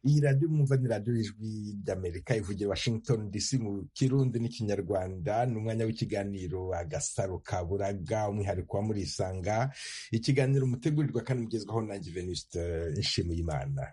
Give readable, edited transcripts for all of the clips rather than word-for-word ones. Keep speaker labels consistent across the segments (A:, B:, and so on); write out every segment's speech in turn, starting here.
A: Iyi radiyo mwumva ni radiyo y'ijwi ry'Amerika ivugira Washington DC mu Kirundi n'Ikinyarwanda. Ni umwanya w'ikiganiro Agasaro ka Buraga, umwihariko wa Murisanga, ikiganiro mutegurirwa kandi mugezwaho nanjye Venuste Nshimiyimana.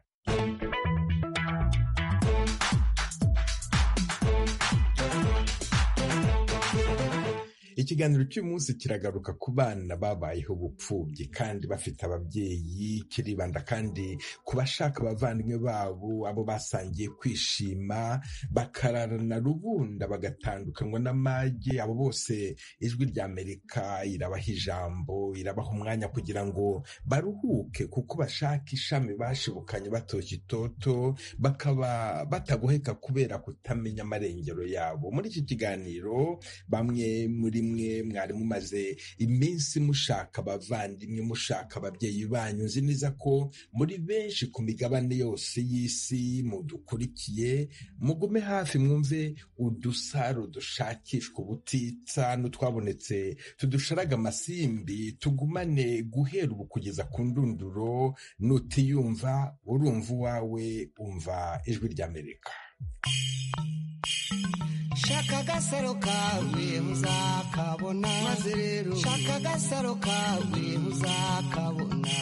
A: Ikiganiro cy'umunsi kiragaruka ku bana babayeho ubupfubyi kandi bafite ababyeyi, kiribanda kandi ku bashaka abavandimwe babo, abo basangiye kwishima bakararana rubunda bagatandukanywa n'amage. Abo bose ijwi ry'Amerika irabaha ijambo, irabaha umwanya kugira ngo baruhuke, kuko bashaka ishami bashibukanye batoshye itoto, bakaba batagoheka kubera kutamenya amarengero yabo. Muri iki kiganiro bamwe muri mwari mumaze iminsi mushaka abavandimwe, mushaka ababyeyi banyu. Nzi neza ko muri benshi ku migabane yose y'isi mudukurikiye. Mugume hafi mwumve udusaro dushakishwa ubutitsa n'utwabonetse tudusharaga amasimbi. Tugumane guhera ubu kugeza ku ndunduro. Nutiyumva urumva uwawe, umva ijwi ry'Amerika.
B: Shaka agasaro kawe muzakabona, maze rero shaka agasaro kawe muzakabona,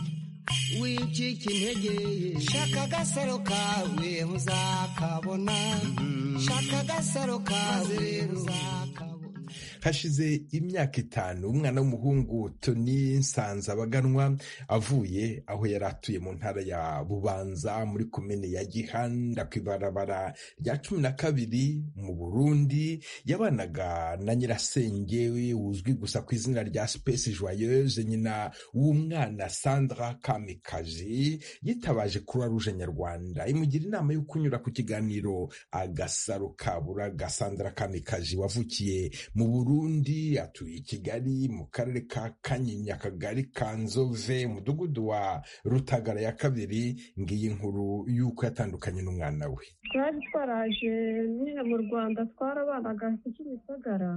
B: wicika intege. Shaka agasaro kawe muzakabona, shaka agasaro kawe muzakabona.
A: Hashize imyaka 5 umwana w'umuhungu Tony Nsanzabaganwa avuye aho yari atuye mu ntara ya Bubanza muri komine ya Gihanda kw'ibarabara rya 12 mu Burundi. Yabanaga na nyirasenge uzwi gusa ku izina rya Space Joyeuse, nyina w'umwana Sandra Kamikazi. Yitabaje Croix Rouge Nyarwanda imugira inama yo kunyura ku kiganiro Agasaro ka Buraga. Sandra Kamikazi wavukiye mu Burundi, atuye i Kigali mu karere ka Kanyinya, akagari ka Nzove, umudugudu wa Rutagara ya 2. Ngiyi inkuru y'uko yatandukanye n'umwana we.
C: Twari twaraje nyine mu Rwanda, twarabanaga ku Kimisagara,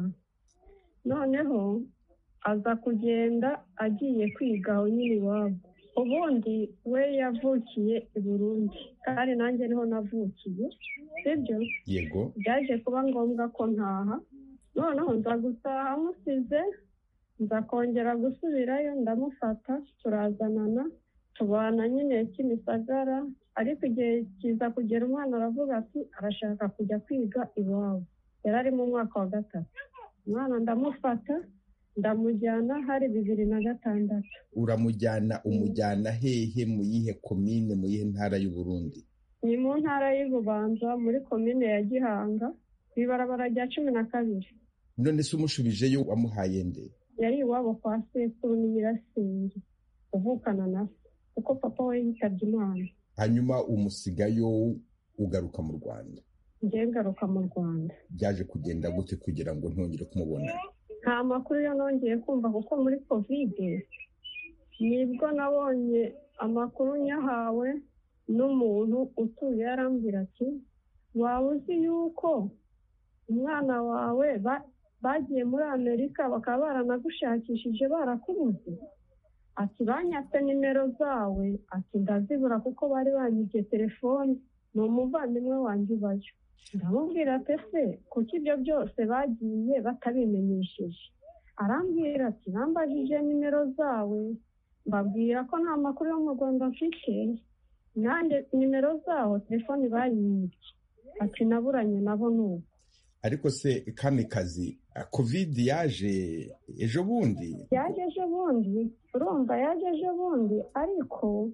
C: noneho aza kugenda agiye kwiga aho nyine iwabo. Ubundi we yavukiye i Burundi kandi nanjye niho navukiye, sibyo?
A: Yego.
C: Byaje kuba ngombwa ko ntaha, noneho nza gutaha musize, nza kongera gusubirayo, ndamufata turazanana tubana nyine Kimisagara. Ariko igihe kiza kugera umwana aravuga ati arashaka kujya kwiga iwabo. Yari ari mu mwaka wa 3. Umwana ndamufata ndamujyana, hari 2006.
A: Uramujyana, umujyana hehe? Mu yihe komine, mu yihe ntara y'u Burundi?
C: Ni mu ntara y'Ububanza muri komine ya Gihanga kw'ibarabara rya 12.
A: None se umushubijeyo wamuhaye nde?
C: Yari iwabo kwa sekuru n'Nyirasenge uvukana na se, kuko papa we yitabye Imana.
A: Hanyuma umusigayo ugaruka mu Rwanda?
C: Njye ngaruka mu Rwanda.
A: Byaje kugenda gute kugira ngo ntongere kumubona?
C: Nta makuru yo nongeye kumva, kuko muri Covid nibwo nabonye amakuru nyahawe n'umuntu utuye, yarambwira ati waba uzi yuko umwana wawe bagiye muri Amerika bakaba baranagushakishije barakubuze? Ati banyatse nimero zawe, ati ndazibura kuko bari banyibye telefone, ni umuvandimwe wanjye ubayo. Ndamubwira ati ese kuki ibyo byose bagiye batabimenyesheje? Arambwira ati nambajije nimero zawe mbabwira ko nta makuru yo mu Rwanda mfite, nanjye nimero zaho telefone bayibye. Ati naburanye nabo n'ubu.
A: Ariko se Kamikazi, Covid yaje ejo bundi?
C: Yaje ejo bundi, urumva yaje ejo bundi, ariko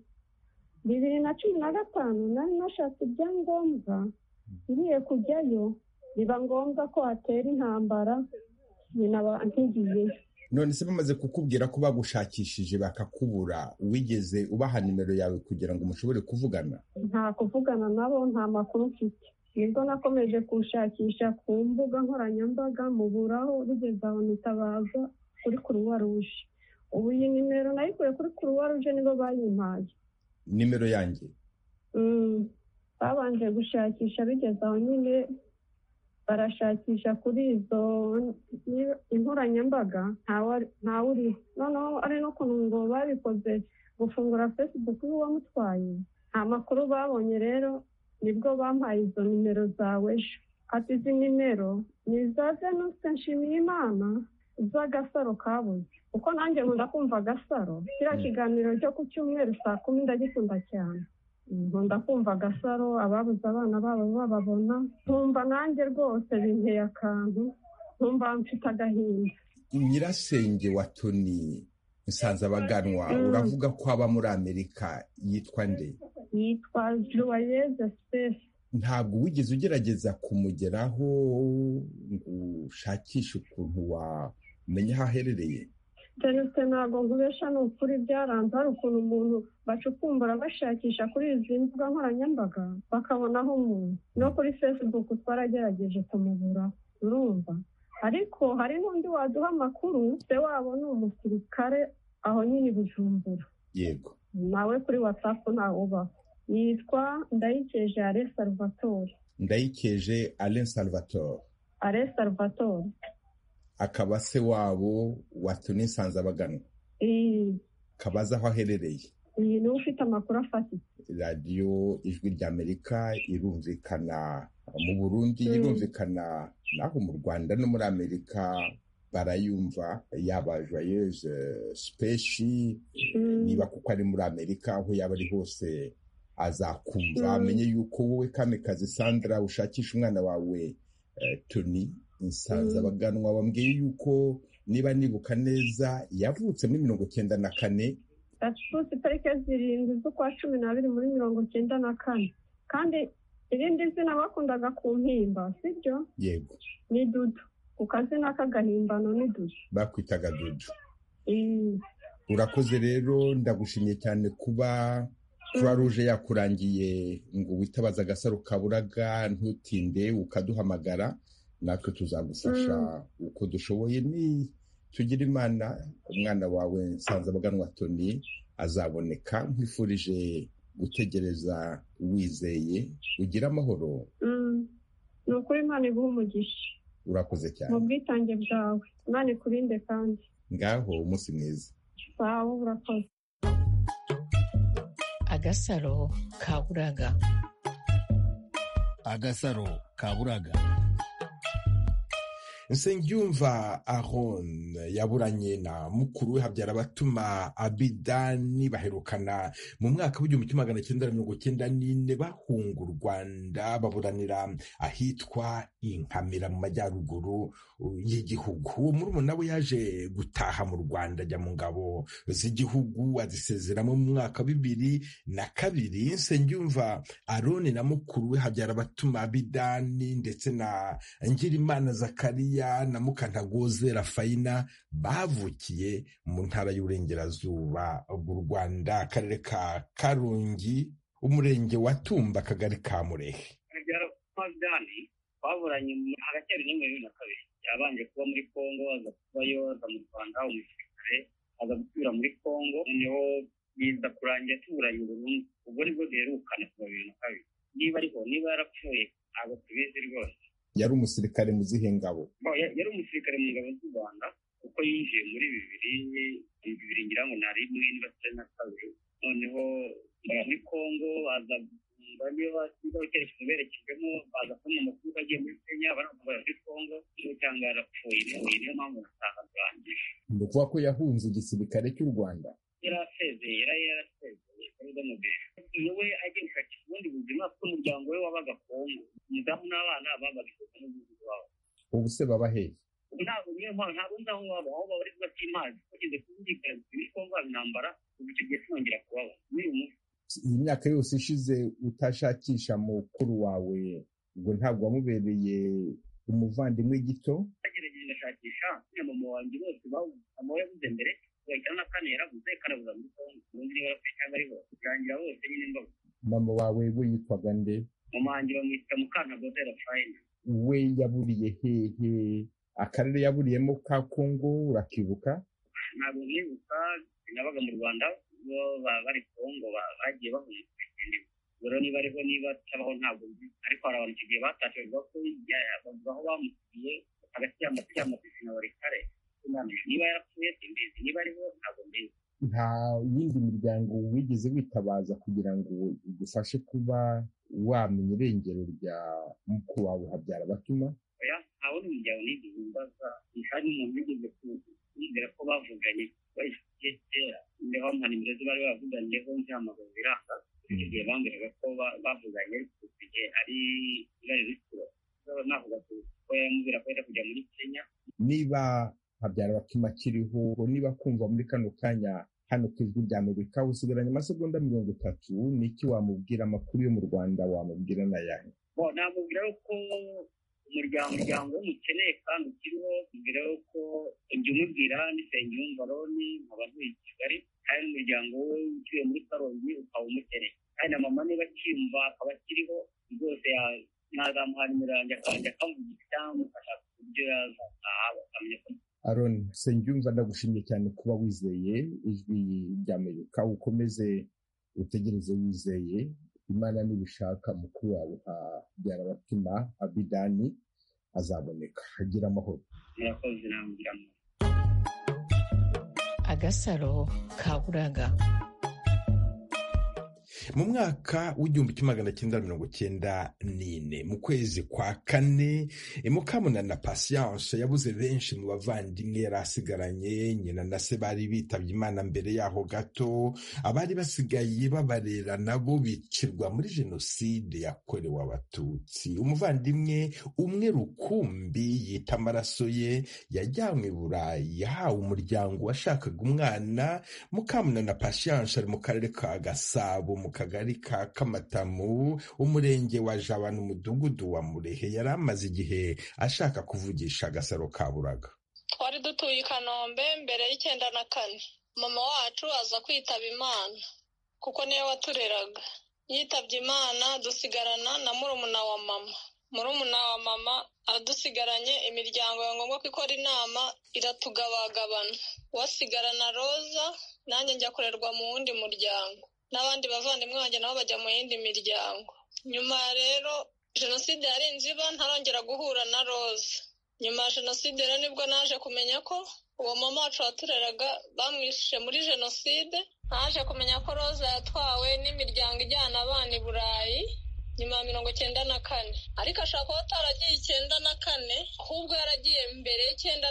C: 2015 nari nashatse ibyangombwa ngiye kujyayo, biba ngombwa ko hatera intambara, nyina ntigiye.
A: None se bamaze kukubwira ko bagushakishije bakakubura, wigeze ubaha nimero yawe kugira ngo mushobore kuvugana?
C: Nta kuvugana nabo, nta makuru mfite. Nibwo nakomeje kushakisha ku mbuga nkoranyambaga, muburaho, bigeze aho nitabaza kuri Croix Rouge. Ubu iyi nimero nayikuye kuri Croix Rouge, nibo bayimpaye.
A: Nimero yanjye?
C: Babanje gushakisha, bigeze aho nyine barashakisha kuri izo inkoranyambaga, ntawe uri. Noneho ari no kuntu ngo babikoze gufungura Facebook y'uwamutwaye, nta makuru babonye rero nibwo bampaye izo nimero zawe ejo. Ati izi nimero ni iza Venuste Nshimiyimana z'agasaro kabuze, kuko nanjye nkunda kumva agasaro. Kiriya kiganiro cyo ku cyumweru 10:00 ndagikunda cyane. Nkunda kumva agasaro, ababuze abana babo bababona, nkumva nanjye rwose binteye akantu, nkumva mfite agahinda.
A: Nyirasenge wa Tony Nsanzabaganwa uravuga ko aba muri Amerika, yitwa nde?
C: Yitwa Joyeuse Space.
A: Ntabwo wigeze ugerageza kumugeraho ngo ushakishe ukuntu wamenya aho aherereye?
C: Venuste ntabwo nkubesha, ni ukuri byaranze. Hari ukuntu umuntu bacukumbura bashakisha kuri izi mbuga nkoranyambaga bakabonaho umuntu, no kuri Facebook twaragerageje kumubura, urumva. Ariko hari n'undi waduha amakuru, se wabo ni umusirikare aho nyine Bujumbura.
A: Yego.
C: Nawe kuri WhatsApp ntawe ubaho. Yitwa Ndayikeje Alain Salvatore.
A: Ndayikeje Alain Salvatore.
C: Alain Salvatore.
A: Akaba se wabo wa Tony Nsanzabaganwa. Kabaza aho aherereye.
C: Iyi ni ufite amakuru afatitse.
A: Radio Ijwi ry'Amerika irumvikana mu Burundi, irumvikana naho mu Rwanda no muri Amerika barayumva. Yaba Joyeuse Space niba kuko ari muri Amerika, aho yaba ari hose azakumva, amenye yuko wowe Kamikazi Sandra ushakisha umwana wawe Tony Nsanzabaganwa. Wambwiye yuko niba nibuka neza yavutse muri 1994.
C: Yavutse tariki 7 z'ukwa 12 muri 1994. Kandi irindi zina bakundaga kumpimba, sibyo?
A: Yego.
C: Ni Dudu. Ku kazina k'agahimbano ni Dudu.
A: Bakwitaga Dudu. Urakoze rero, ndagushimiye cyane kuba Croix Rouge yakurangiye ngo witabaza agasaro kaburaga, ntutinde ukaduhamagara, natwe tuzagufasha uko dushoboye. Ni tugira Imana umwana wawe Nsanzabaganwa Tony azaboneka. Nkwifurije gutegereza wizeye, ugira amahoro.
C: Ni ukuri Imana iguha umugisha.
A: Urakoze cyane
C: mu bwitange bwawe. Imana ikurinde kandi.
A: Ngaho umunsi mwiza.
C: Sawa, urakoze.
D: Agasaro kaburaga.
E: Agasaro kaburaga.
A: Nsengiyumva Aron yaburanye na mukuru we Habyarabatuma Abidani, baherukana mu mwaka w'1994 bahunga u Rwanda, baburanira ahitwa Inkamira mu majyaruguru y'igihugu. Uwo murumuna we yaje gutaha mu Rwanda, ajya mu ngabo z'igihugu, azisezeramo mu mwaka wa 2002. Nsengiyumva Aron na mukuru we Habyarabatuma Abidani ndetse na Ngirimana Zakariya na Mukantagoze Rafayina bavukiye mu ntara y'Uburengerazuba bw'u Rwanda, akarere ka Karongi, umurenge wa Tumba, akagari ka Murehe.
F: Abidani baburanye hagati ya 2002. Yabanje kuba muri Kongo, aza kubayo, aza mu Rwanda umusirikare, aza gusubira muri Kongo, noneho biza kurangira tuburanye burundu. Ubwo nibwo duherukana kuva 2002. Niba yarapfuye ntabwo tubizi rwose.
A: Yari umusirikare mu zihe ngabo?
F: Yari umusirikare mu ngabo z'u Rwanda, kuko yinjiye muri 2000 ngira ngo nari muri 2002. Noneho muri Kongo aza berekejemo, baza kubona amakuru agiye muri Kenya, baravuga muri Kongo cyangwa yarapfuye. Niyo mpamvu nasanga turangije.
A: Ni ukuvuga ko yahunze igisirikare cy'u Rwanda?
F: Yarasezeye niwe agiye gushakisha ubundi buzima, kuko umuryango we wabaga Kongo, umudamu n'abana babaga n'umudugudu wabo.
A: Ubu se baba hehe?
F: Ntabwo nzi aho baba, aho baba ari batimazi, kugeze kumvikana muri Kongo haba intambara, ubu icyo gihe sinongera kubaba.
A: Iyi myaka yose ishize utashakisha mukuru wawe, ubwo ntabwo wamubereye umuvandimwe gito?
F: Nagerageje ndashakisha mama wanjye bose mama yabuze mbere, bagera na kane yarabuze, karabuza muri Kongo, ubundi niba yarapfuye cyangwa ariho kurangira bose nyine mbaho.
A: Mama wawe we yitwaga nde?
F: Mama wanjye bamwita Mukantagoze Rafayina.
A: We yaburiye hehe? Akarere yaburiyemo ka Kongo urakibuka?
F: Ntabwo nkibuka, nabaga mu Rwanda, bo bari Kongo bagiye bahunga. Rero niba ariho niba cyabaho ntabwo nzi, ariko hari abantu kigiye batashe bavuga aho bamusigiye hagati y'amatisi na Warikare. Niba yarapfuye simbizi, niba ariho ntabwo mbizi.
A: nta yindi miryango wigeze witabaza kugira ngo igufashe kuba wamenya irengero rya mukuru wawe Habyarabatuma?
F: oya nta wundi muryango nigeze mbaza, hari umuntu wigeze kumbwira ko bavuganye bayifitiye kera, niho nta nimero ze bari bavuganiyeho ntihamagara biranga, icyo gihe bambwiraga ko bavuganye ariko igihe ari ibari rikuru navuga ko yamubwira ko yenda kujya muri Kenya.
A: Niba Habyarabatuma akiriho, niba kumva muri kano kanya hano ku Ijwi ry'Amerika usigaranye amasegonda 30, niki wamubwira? Amakuru yo mu Rwanda wamubwira n'ayahe?
F: Namubwira ko umuryango w'umukeneye kandi ukiriho, mbere yuko ujya umubwira n'Isengiyumva Roni nkaba ntuye i Kigali, kandi umuryango we utuye muri Karongi ukaba umukeneye, kandi na mama niba akiyumva akaba akiriho rwose nazamuha nimero yanjye akajya akamuvugisha cyangwa amufasha ku buryo yazataha bakamenya ko.
A: Aaron Nsengiyumva, ndagushimiye cyane kuba wizeye Ijwi ry'Amerika, ukomeze utegereze wizeye, Imana nibishaka mukuru wawe Habyarabatuma Abidani azaboneka. Agira amahoro.
F: Murakoze namwe.
D: Agasaro kaburaga.
A: Mu mwaka w'1994 mu kwezi kwa kane, Mukamunana Patience yabuze benshi mu bavandimwe yari asigaranye. Nyina na se bari bitabye Imana mbere yaho gato, abari basigaye babarera nabo bicirwa muri jenoside yakorewe Abatutsi. Umuvandimwe umwe rukumbi yita amaraso ye yajyanywe i Burayi, yahawe umuryango washakaga umwana. Mukamunana Patience ari mu karere ka Gasabo, mu kagari ka Kamatamu, umurenge wa Jabana, umudugudu wa Murehe. Yari amaze igihe ashaka kuvugisha Agasaro kaburaga.
E: Twari dutuye i Kanombe mbere y'94. Mama wacu aza kwitaba Imana kuko niyo watureraga. Yitabye Imana dusigarana na murumuna wa mama. Murumuna wa mama adusigaranye, imiryango ya ngombwa ko ikora inama iratugabagabana. Wasigarana Roza, nanjye njya kurerwa mu wundi muryango, n'abandi bavandimwe banjye nabo bajya mu yindi miryango. Nyuma rero jenoside yari inziba, ntarongera guhura na Roza. Nyuma ya jenoside rero nibwo naje kumenya ko uwo mama wacu watureraga bamwishe muri jenoside. Naje kumenya ko Roza yatwawe n'imiryango ijyana abana i Burayi nyuma ya 1994, ariko ashaka kuba ataragiye 1994, ahubwo yaragiye mbere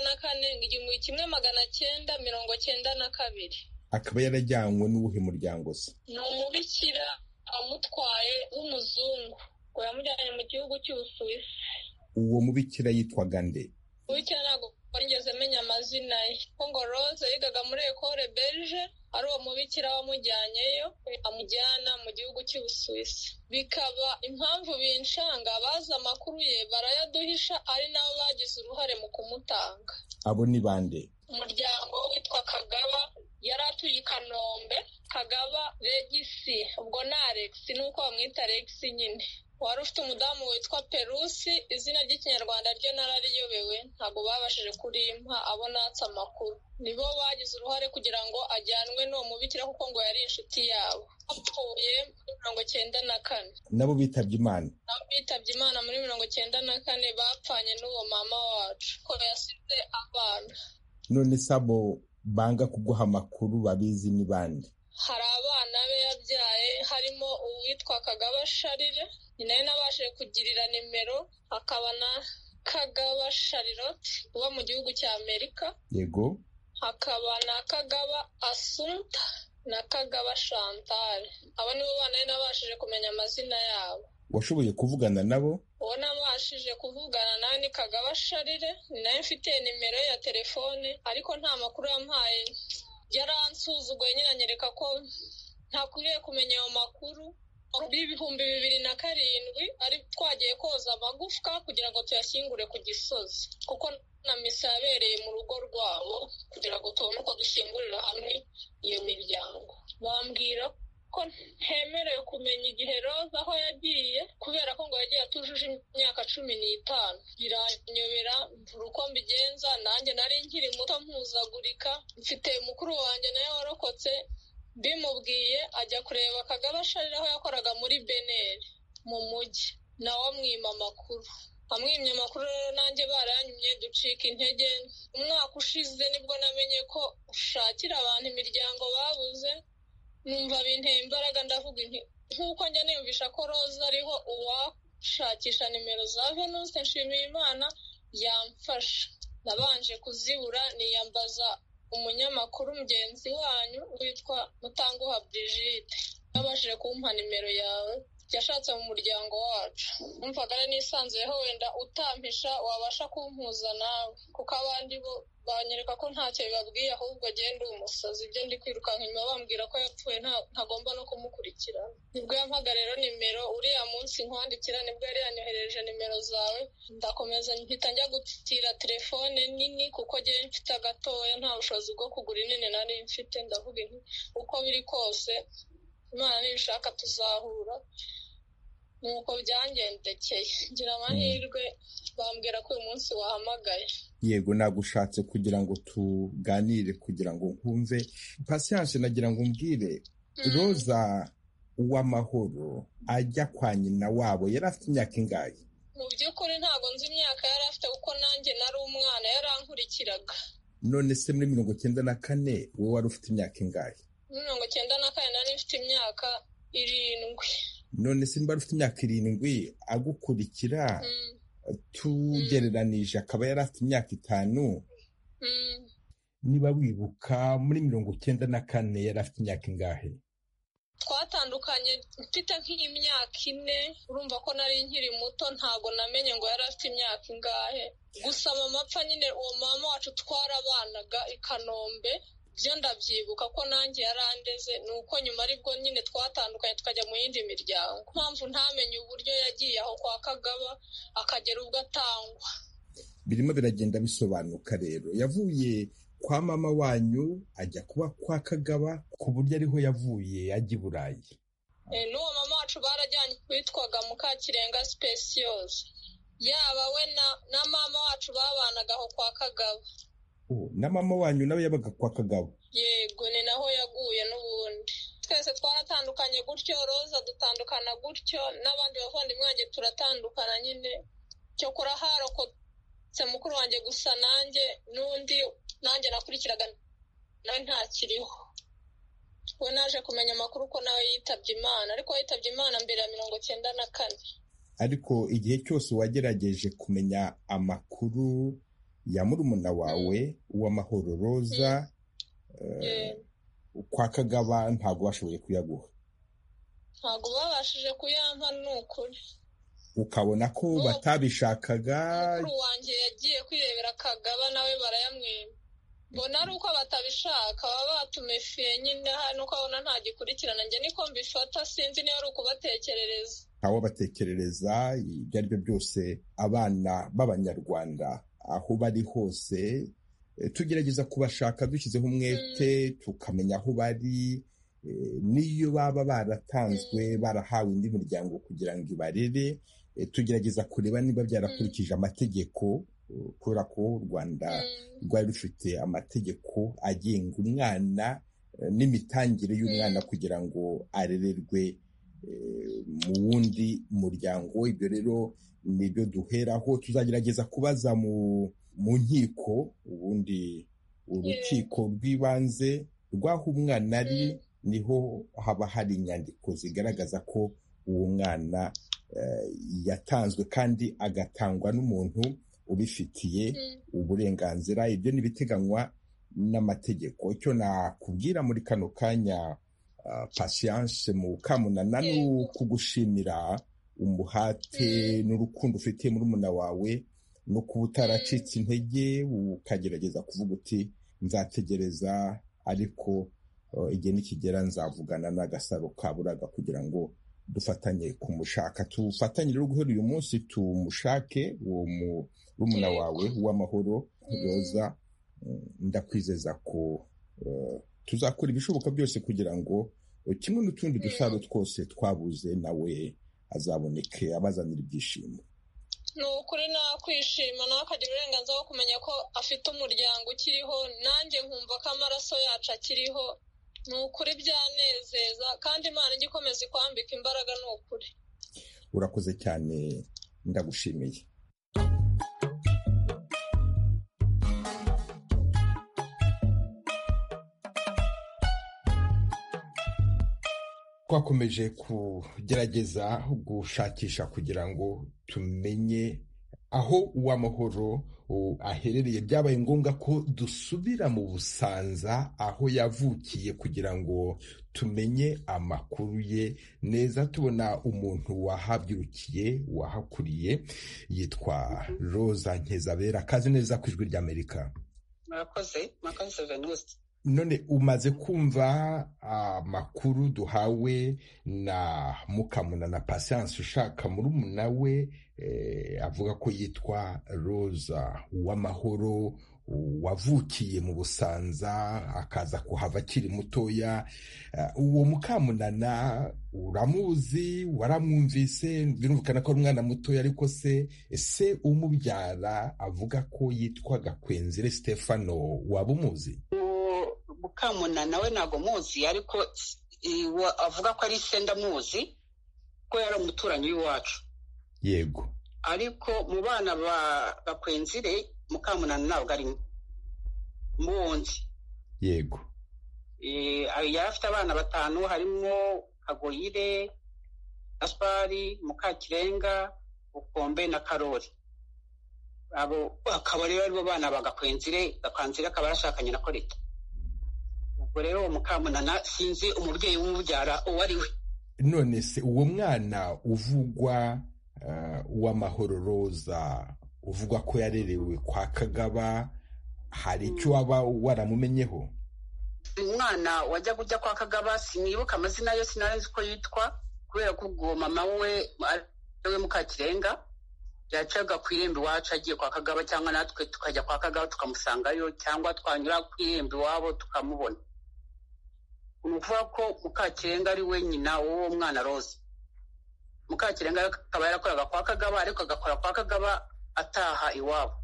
E: y'1992.
A: Akaba yarajyanywe n'uwuhe muryango se?
E: Ni umubikira amutwaye w'umuzungu, ngo yamujyanye mu gihugu cy'Ubusuwisi.
A: Uwo mubikira yitwaga nde?
E: Ubikira ntabwo nigeze menya amazina ye, ko ngo Rose yigaga muri Ecole Belge, ari uwo mubikira wamujyanyeyo amujyana mu gihugu cy'Ubusuwisi. Bikaba impamvu binshanga, baza amakuru ye barayaduhisha, ari nabo bagize uruhare mu kumutanga.
A: Abo ni bande?
E: Umuryango witwa Kagaba, yari atuye i Kanombe. Kagaba Regisi, ubwo ni Alex, nuko bamwita Alex nyine. Wari ufite umudamu witwa Perusi, izina ry'ikinyarwanda ryo narariyobewe, ntabwo babashije kurimpa abo natse amakuru. Nibo bagize uruhare kugira ngo ajyanwe n'uwo mubikira kuko ngo yari inshuti yabo. Apfuye muri 1994.
A: Nabo bitabye Imana?
E: Nabo bitabye Imana muri 1994, bapfanye n'uwo mama wacu ko yasize abana.
A: None sabo banga kuguha amakuru babizi ni bande?
E: Hari abana be yabyaye, harimo uwitwa Kagaba Sharire, ni nawe nabashije kugirira nimero. Hakaba na Kagaba Charlotte uba mu gihugu cya Amerika.
A: Yego.
E: Hakaba na Kagaba Assunta na Kagaba Chantal. Aba nibo bana nabashije kumenya amazina yabo.
A: Washoboye kuvugana nabo?
E: Uwo nabashije kuvugana nawe ni Kagaba Sharire, ni nawe mfite nimero ya telefone, ariko nta makuru yampaye. Yaransuzuguye nyine anyereka ko ntakwiriye kumenya ayo makuru. Ibihumbi 2007 ari twagiye koza amagufwa kugira ngo tuyashyingure ku Gisozi, kuko na misa yabereye mu rugo rwabo kugira ngo tubone uko dushyingurira hamwe iyo miryango. Bambwira ko ntemerewe kumenya igihe Roza aho yagiye, kubera ko ngo yagiye atujuje imyaka 15. Biranyobera, mvura uko mbigenza, nanjye nari nkiri muto mpuzagurika. Mfite mukuru wanjye nawe warokotse, bimubwiye ajya kureba Kagaba Sharire aho yakoraga muri Beneri mu mujyi, nawe amwima amakuru. Amwimye amakuru rero nanjye baranyumye, ducika intege. Umwaka ushize nibwo namenye ko ushakire abantu imiryango babuze, numva binteye imbaraga ndavuga nti nk'uko njya niyumvisha ko Roza ariho uwashakisha nimero za Venuste Nshimiyimana yamfasha. Nabanje kuzibura niyambaza umunyamakuru mugenzi wanyu witwa Mutanguha Brigitte, yabashije kumpa nimero yawe, yashatse mu muryango wacu. Numvaga ari nisanzuyeho wenda utampisha wabasha kumpuza nawe, kuko abandi bo banyereka ko ntacyo bibabwiye, ahubwo agenda umusazi, ibyo ndi kwirukanka inyuma bambwira ko yapfuye ntagomba no kumukurikirana. Nibwo yampaga rero nimero, uriya munsi nkwandikira nibwo yari yanyohereje nimero zawe, ndakomeza mpita njya gutira telefone nini kuko njye mfite agatoya, nta bushobozi bwo kugura inini nari mfite. Ndavuga nti uko biri kose Imana nibishaka tuzahura. Nuko byangendekeye, ngira amahirwe bambwira ko uyu munsi wahamagaye.
A: Yego, nagushatse kugira ngo tuganire, kugira ngo nkumve. Patience, nagira ngo umbwire, Roza Uwamahoro ajya kwa nyina wabo yari afite imyaka ingahe?
E: Mu by'ukuri ntabwo nzi imyaka yari afite kuko nanjye nari umwana, yarankurikiraga.
A: None se muri 94 wowe wari ufite imyaka ingahe?
E: Muri 94 nari mfite imyaka 7.
A: None se niba ufite imyaka 7 agukurikira, tugereranije akaba yari afite imyaka 5. Niba wibuka muri 94 yari afite imyaka ingahe?
E: Twatandukanye mfite nk'imyaka 4, urumva ko nari nkiri muto, ntago namenye ngo yari afite imyaka ingahe. Gusa mama apfa nyine, uwo mama wacu twarabanaga i Kanombe, byo ndabyibuka ko nanjye yarandeze, nuko nyuma aribwo nyine twatandukanye tukajya mu yindi miryango. Mpamvu ntamenye uburyo yagiye aho kwa Kagaba akagera ubwo atangwa.
A: Birimo biragenda bisobanuka rero. Yavuye kwa mama wanyu ajya kuba kwa Kagaba, ku buryo ariho yavuye ajya i Burayi.
E: N'uwo mama wacu barajyanye kwitwaga Mukakirenga Speciose. Yaba we na mama wacu babanaga aho kwa Kagaba.
A: Na mama wanyu nawe yabaga kwa Kagaba?
E: Yego, ni naho yaguye n'ubundi. Twese twaratandukanye gutyo, Roza dutandukana gutyo, n'abandi bavandimwe wanjye turatandukana nyine. Cyokora harokotse mukuru wanjye gusa, nanjye nakurikiraga nawe ntakiriho. We naje kumenya amakuru ko nawe yitabye Imana, ariko yitabye Imana mbere ya 94.
A: Ariko igihe cyose wagerageje kumenya amakuru ya murumuna wawe Uwamahoro Roza, kwa Kagaba ntabwo bashoboye kuyaguha?
E: Ntabwo babashije kuyampa, n'ukuri.
A: Ukabona ko batabishakaga?
E: Mukuru wanjye yagiye kwirebera Kagaba nawe barayamwima. Mbona ari uko batabishaka, baba batumefiye nyine, nuko abona ntagikurikirana. Njye niko mbifata, sinzi niba ari ukubatekerereza.
A: Aho batekerereza ibyo ari byo byose, abana b'Abanyarwanda aho bari hose tugerageza kubashaka dushyizeho umwete, tukamenya aho bari, niyo baba baratanzwe barahawe indi miryango kugira ngo ibarere, tugerageza kureba niba byarakurikije amategeko, kubera ko u Rwanda rwari rufite amategeko agenga umwana n'imitangire y'umwana kugira ngo arererwe mu wundi muryango. Ibyo rero nibyo duheraho, tuzagerageza kubaza mu nkiko, ubundi urukiko rw'ibanze rw'aho umwana ari niho haba hari inyandiko zigaragaza ko uwo mwana yatanzwe kandi agatangwa n'umuntu ubifitiye uburenganzira. Ibyo nibiteganywa n'amategeko. Icyo nakubwira muri kano kanya, Patience Mukamunana, ni kugushimira umuhate n'urukundo ufitiye murumuna wawe, no kuba utaracitse intege ukagerageza kuvuga uti nzategereza, ariko igihe nikigera nzavugana n'Agasaro Kaburaga kugira ngo dufatanye kumushaka. Tufatanye rero guhera uyu munsi tumushake uwo murumuna wawe Uwamahoro Roza. Ndakwizeza ko tuzakora ibishoboka byose kugira ngo kimwe n'utundi dusaro twose twabuze nawe azaboneke, abazanira ibyishimo.
E: Ni ukuri nakwishima, nawe akagira uburenganzira bwo kumenya ko afite umuryango ukiriho, nanjye nkumva ko amaraso yacu akiriho. Ni ukuri byanezeza, kandi Imana ijya ikomeza ikwambika imbaraga. Ni ukuri.
A: Urakoze cyane, ndagushimiye. twakomeje kugerageza gushakisha kugira ngo tumenye aho Uwamahoro aherereye. Byabaye ngombwa ko dusubira mu Busanza aho yavukiye kugira ngo tumenye amakuru ye neza. Tubona umuntu wahabyirukiye wahakuriye yitwa Roza Nkizabera. Akazi neza ku Ijwi ry'Amerika.
G: Murakoze Venuste.
A: None umaze kumva amakuru duhawe na Mukamunana Patience ushaka murumuna we avuga ko yitwa Roza Uwamahoro wavukiye mu Busanza akaza kuhava akiri mutoya. Uwo Mukamunana uramuzi, waramwumvise? Birumvikana ko ari umwana mutoya, ariko se umubyara avuga ko yitwa Gakwenzire Stefano, waba umuzi?
G: Mukamunana we ntago muzi, ariko avuga ko ari se ndamuzi ko yari umuturanyi w'iwacu.
A: Yego.
G: Ariko mu bana ba Gakwenzire Mukamunana ntabwo arimo muwundi.
A: Yego.
G: Yari afite abana 5 harimo Kagoyire, Gaspari, Mukakirenga, Bukombe na Karori. Abo akaba rero aribo bana ba Gakwenzire. Gakwenzire akaba yarashakanye na Koreta. Ubwo rero Mukamunana sinzi umubyeyi w'umubyara uwo ari we.
A: None se uwo mwana uvugwa Uwamahoro Roza uvugwa ko yarerewe kwa Kagaba, hari icyo waba waramumenyeho?
G: Umwana wajya kujya kwa Kagaba sinibuka amazina ye, sinarenze ko yitwa, kubera ko ubwo mama we ariwe Mukakirenga yacaga ku irembo iwacu agiye kwa Kagaba, cyangwa natwe tukajya kwa Kagaba tukamusangayo, cyangwa twanyura ku irembo iwabo tukamubona. Uvuga ko Mukakirenga ari we nyina w'uwo mwana Roza. Mukakirenga akaba yarakoraga kwa Kagaba, ariko agakora kwa Kagaba ataha iwabo,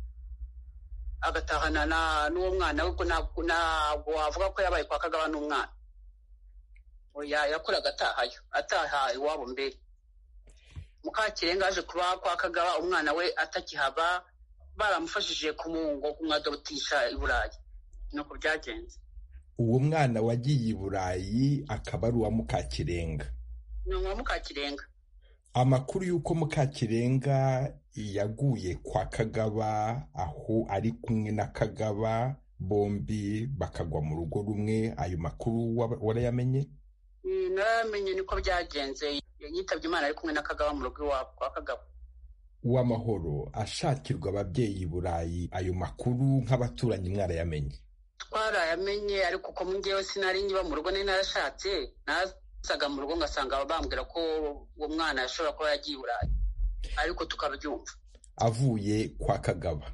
G: agatahana n'uwo mwana we. Ntabwo wavuga ko yabaye kwa Kagaba n'umwana, oya, yakoraga ataha iwabo mbere. Mukakirenga aje kuba kwa Kagaba umwana we atakihaba, baramufashije kumwadotisha i Burayi. Nuko byagenze.
A: Uwo mwana wagiye i Burayi akaba ari uwa Mukakirenga?
G: Ni uwa Mukakirenga.
A: Amakuru y'uko Mukakirenga yaguye kwa Kagaba, aho ari kumwe na Kagaba, bombi bakagwa mu rugo rumwe, ayo makuru warayamenye?
G: Naramenye, niko byagenze. Yitabye Imana ari kumwe na Kagaba mu rugo iwabo kwa Kagaba.
A: Uwamahoro ashakirwa ababyeyi i Burayi, ayo makuru nk'abaturanyi mwarayamenye?
G: Twarayamenye, ariko uko njyewe sinari nkiba mu rugo, nari narashatse, nasaga mu rugo ngasanga bambwira ko uwo mwana yashobora kuba yagiye i Burayi, ariko tukabyumva.
A: Avuye kwa Kagaba?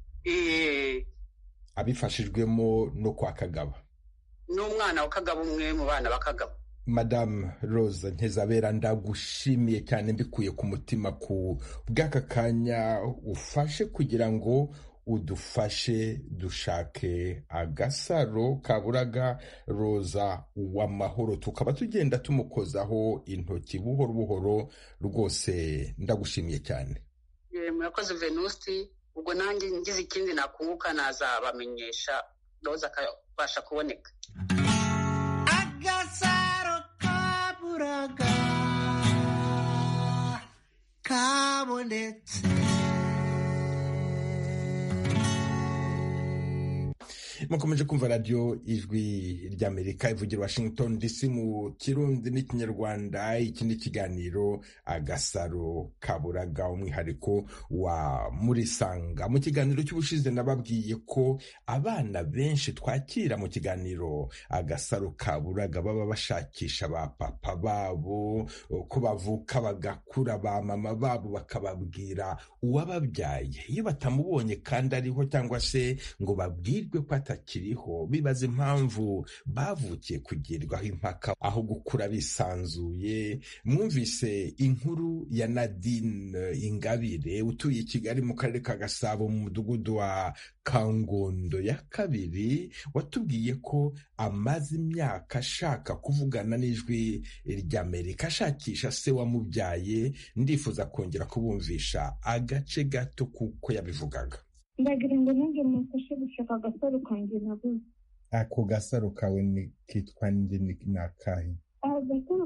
A: Abifashijwemo no kwa Kagaba?
G: N'umwana wa Kagaba, umwe mu bana ba Kagaba.
A: Madame Roza Nkizabera, ndagushimiye cyane mbikuye ku mutima ku bw'aka kanya ufashe kugira ngo udufashe dushake agasaro kaburaga Roza Uwamahoro, tukaba tugenda tumukozaho intoki buhoro buhoro. Rwose ndagushimiye cyane.
G: Murakoze Venuste. Ubwo nanjye ngize ikindi nakunguka nazabamenyesha, Roza akabasha kuboneka.
B: Agasaro kaburaga kabonetse.
A: Mukomeje kumva radio Ijwi ry'Amerika ivugira Washington DC mu Kirundi n'Ikinyarwanda. Iki ni ikiganiro Agasaro kaburaga, umwihariko wa Murisanga. Mu kiganiro cy'ubushize nababwiye ko abana benshi twakira mu kiganiro Agasaro kaburaga baba bashakisha ba papa babo, ko bavuka bagakura, ba mama babo bakababwira uwababyaye. Iyo batamubonye kandi ariho, cyangwa se ngo babwirwe ko atakiriho, bibaza impamvu bavukiye kugirirwaho impaka aho gukura bisanzuye. Mwumvise inkuru ya Nadine Ingabire utuye i Kigali mu karere ka Gasabo mu mudugudu wa Kangondo ya kabiri, watubwiye ko amaze imyaka ashaka kuvugana n'Ijwi ry'Amerika, ashakisha se wamubyaye. Ndifuza kongera kubumvisha agace gato kuko yabivugaga.
C: Ndagira ngo nanjye mufashe gushaka agasaro kanjye nabuze.
A: Ako gasaro kawe ni kitwa ndi nakahe?
C: Agasaro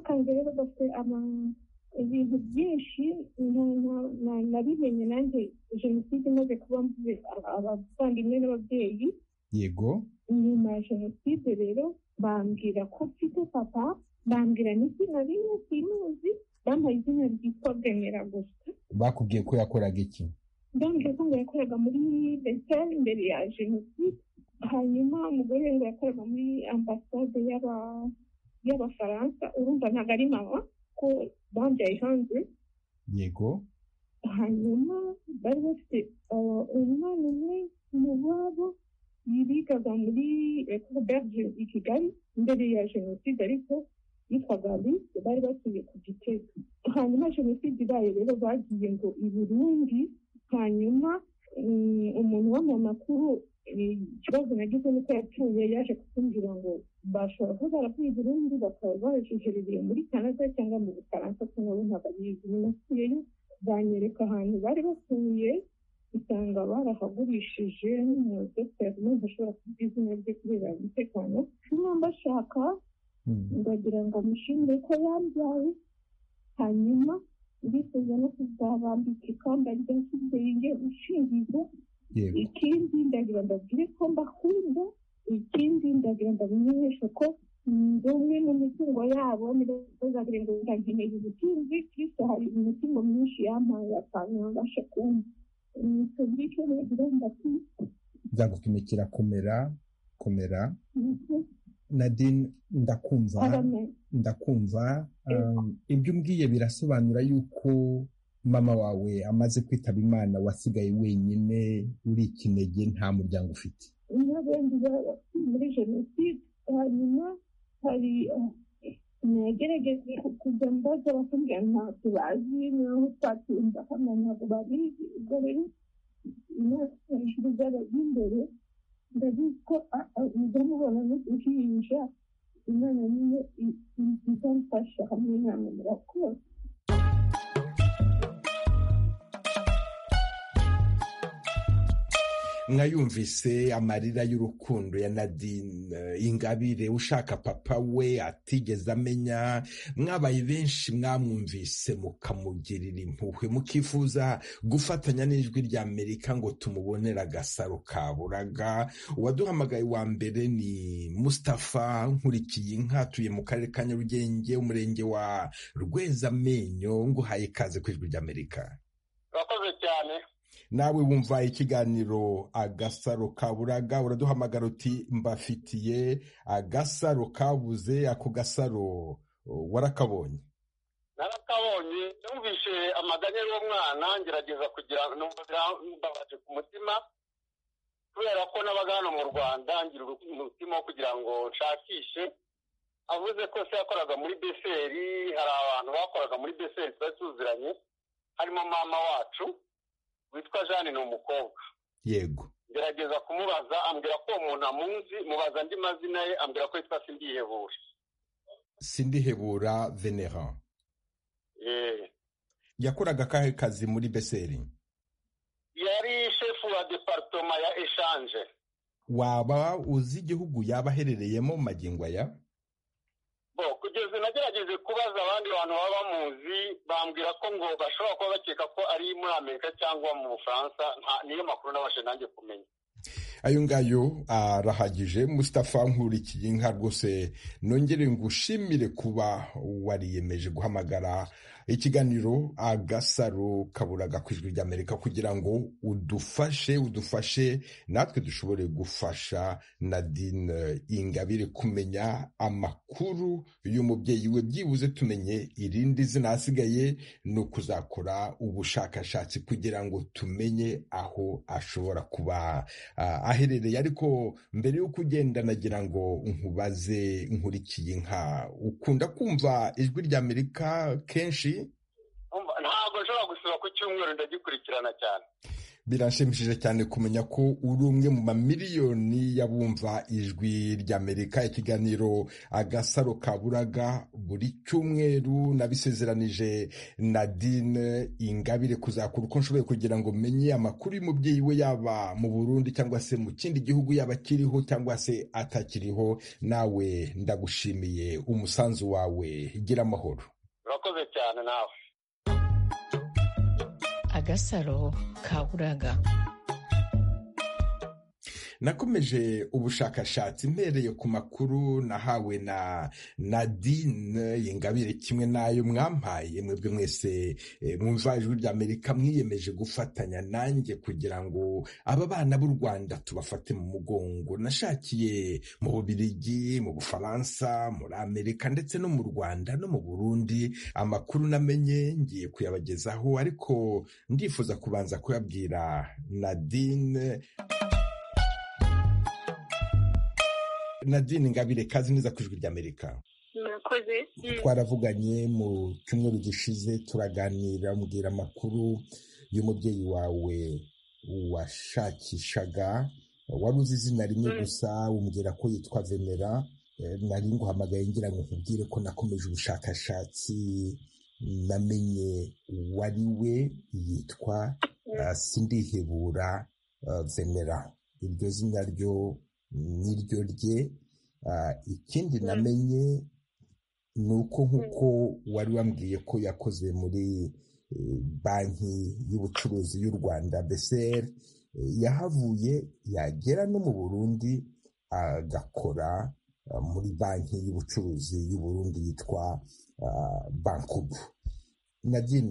C: bakanze rero bafite ibintu byinshi nabimenye nanjye jenoside imaze kuba mvuze abavandimwe n'ababyeyi.
A: Yego.
C: Nyuma ya jenoside rero bambwira ko mfite papa, bambwira n'izina rimwe simuzi, bambaye izina ryitwa Bwemera gusa.
A: Bakubwiye ko yakoraga iki?
C: Bambwiye ko ngo yakoraga muri Bethel mbere ya jenoside, hanyuma umugore ngo yakoraga muri ambasade y'Abafaransa. Urumva ntabwo ari mama ko bambyaye hanze.
A: Yego.
C: Hanyuma bari bafite umwana umwe mu babo yigaga muri Berge i Kigali mbere ya jenoside, ariko yitwaga Alice, bari batuye ku Gitega. Hanyuma jenoside ibaye rero bagiye ngo i Burundi, hanyuma umuntu w'amakuru ikibazo nagize nuko yapfuye, yaje kutumbwira ngo bashobora kuba baravuye i Burundi bakaba bajejereye muri Canada cyangwa mu Bufaransa, cyangwa bo ntabwo abizi. Nasubiyeyo banyereka ahantu bari batuye, usanga barahagurishije n'umudogiteri n'umuntu ushobora kuvuga izina rye kubera umutekano. Niba mbashaka ndagira ngo mushimire ko yambyaye, hanyuma ndifuza no kuzabambika ikamba rya kibyeyi ushingiza. Ikindi ndagira ndabwire ko mbakunda, ikindi ndagira ndabamenyesha ko ndi umwe mu mitungo yabo, ntibazagire ngo ndankeneye ubutunzi. Kristo hari imitungo myinshi yampaye akanyabasha kumva.
A: Nzagutumikira komera. Nadine, ndakumva. Ibyo umbwiye birasobanura yuko mama wawe amaze kwitaba Imana wasigaye wenyine uri ikinege, nta muryango ufite.
C: N'abandi muri jenoside, hanyuma hari nagerageje kujya mbaza bakambwira ntabwo bazi n'aho twatinda hano, ntabwo babizi. Ubwo rero imyaka hejuru z'abajya imbere, ndabizi ko mujya mubona n'uduhinja, Imana niyo izamfasha hamwe namwe murakoze.
A: Mwayumvise amarira y'urukundo ya Nadine Ingabire, ushaka papa we atigeze amenya. Mwabaye benshi mwamwumvise mukamugirira impuhwe, mukifuza gufatanya n'ijwi rya Amerika ngo tumubonere Agasaro Kaburaga. Uwaduhamagaye wa mbere ni Mustafa Nkurikiyinka, atuye mu karere ka Nyarugenge, umurenge wa Rwezamenyo. Nguhaye ikaze ku ijwi rya Amerika.
H: Urakoze cyane.
A: Nawe wumva ikiganiro Agasaro Kaburaga, uraduhamagara uti mbafitiye agasaro kabuze. Ako gasaro warakabonye?
H: Narakabonye, numvise amaganya y'umwana, ngerageza kugira mbabaje ku mutima, kubera ko nabaga hano mu Rwanda, ngira umutima wo kugira ngo nshakishe. Avuze ko se yakoraga muri Beseri, hari abantu bakoraga muri Beseri twari tuziranye, harimo mama wacu witwa Jeanne, ni umukobwa.
A: Yego.
H: Ngerageza kumubaza, ambwira ko umuntu amunzi, mubaza andi mazina ye, ambwira ko yitwa Sindihebura.
A: Sindihebura Venerand. Yakoraga akahe kazi muri Beseri?
H: Yari shefu wa departoma ya Echange.
A: Waba uzi igihugu yaba aherereyemo magingo aya?
H: Kugeza nagerageje kubaza abandi bantu baba bamuzi, bambwira ko ngo bashobora kuba bakeka ko ari muri Amerika cyangwa mu Bufaransa. Niyo makuru nabashe nanjye kumenya.
A: Ayo ngayo arahagije. Mustafa Nkurikiyinka, rwose nongere ngushimire kuba wariyemeje guhamagara ikiganiro Agasaro Kaburaga ku ijwi ry'Amerika kugira ngo udufashe natwe dushobore gufasha Nadine Ingabire kumenya amakuru y'umubyeyi we, byibuze tumenye irindi zina. Asigaye no kuzakora ubushakashatsi kugira ngo tumenye aho ashobora kuba aherereye. Ariko mbere y'uko ugenda, nagira ngo nkubaze, Nkurikiyinka, ukunda kumva ijwi ry'Amerika kenshi?
H: Ntabwo nshobora gusiba ku cyumweru, ndagikurikirana cyane.
A: Biranshimishije cyane kumenya ko uri umwe mu mamiliyoni y'abumva ijwi ry'Amerika. Ikiganiro Agasaro Kaburaga buri cyumweru nabisezeranije Nadine Ingabire kuzakora uko nshoboye kugira ngo menye amakuru y'umubyeyi we, yaba mu Burundi cyangwa se mu kindi gihugu, yaba akiriho cyangwa se atakiriho. Nawe ndagushimiye umusanzu wawe, gira amahoro.
H: urakoze cyane nawe.
D: Agasaro Kaburaga.
A: Nakomeje ubushakashatsi mpereye ku makuru nahawe na Nadine Ingabire kimwe nayo mwampaye mwebwe mwese mwumva ijwi ry'Amerika, mwiyemeje gufatanya nanjye kugira ngo aba bana b'u Rwanda tubafate mu mugongo. Nashakiye mu Bubiligi, mu Bufaransa, muri Amerika ndetse no mu Rwanda no mu Burundi. Amakuru namenye ngiye kuyabagezaho, ariko ndifuza kubanza kuyabwira Nadine. Nadine Ingabire, kazi neza ku ijwi ry'Amerika.
C: murakoze.
A: Twaravuganye mu cyumweru gishize turaganira, mbwira amakuru y'umubyeyi wawe washakishaga, wari uzi izina rimwe gusa, umbwira ko yitwa Venera. Nari nguhamagaye ngira ngo nkubwire ko nakomeje ubushakashatsi, namenye wari we, yitwa Sindihebura Venera. Iryo zina ryo niryo rye. Ikindi namenye ni uko nk'uko wari wambwiye ko yakoze muri banki y'ubucuruzi y'u Rwanda BCR, yahavuye yagera no mu Burundi agakora muri banki y'ubucuruzi y'u Burundi yitwa Bankubu. Nadine,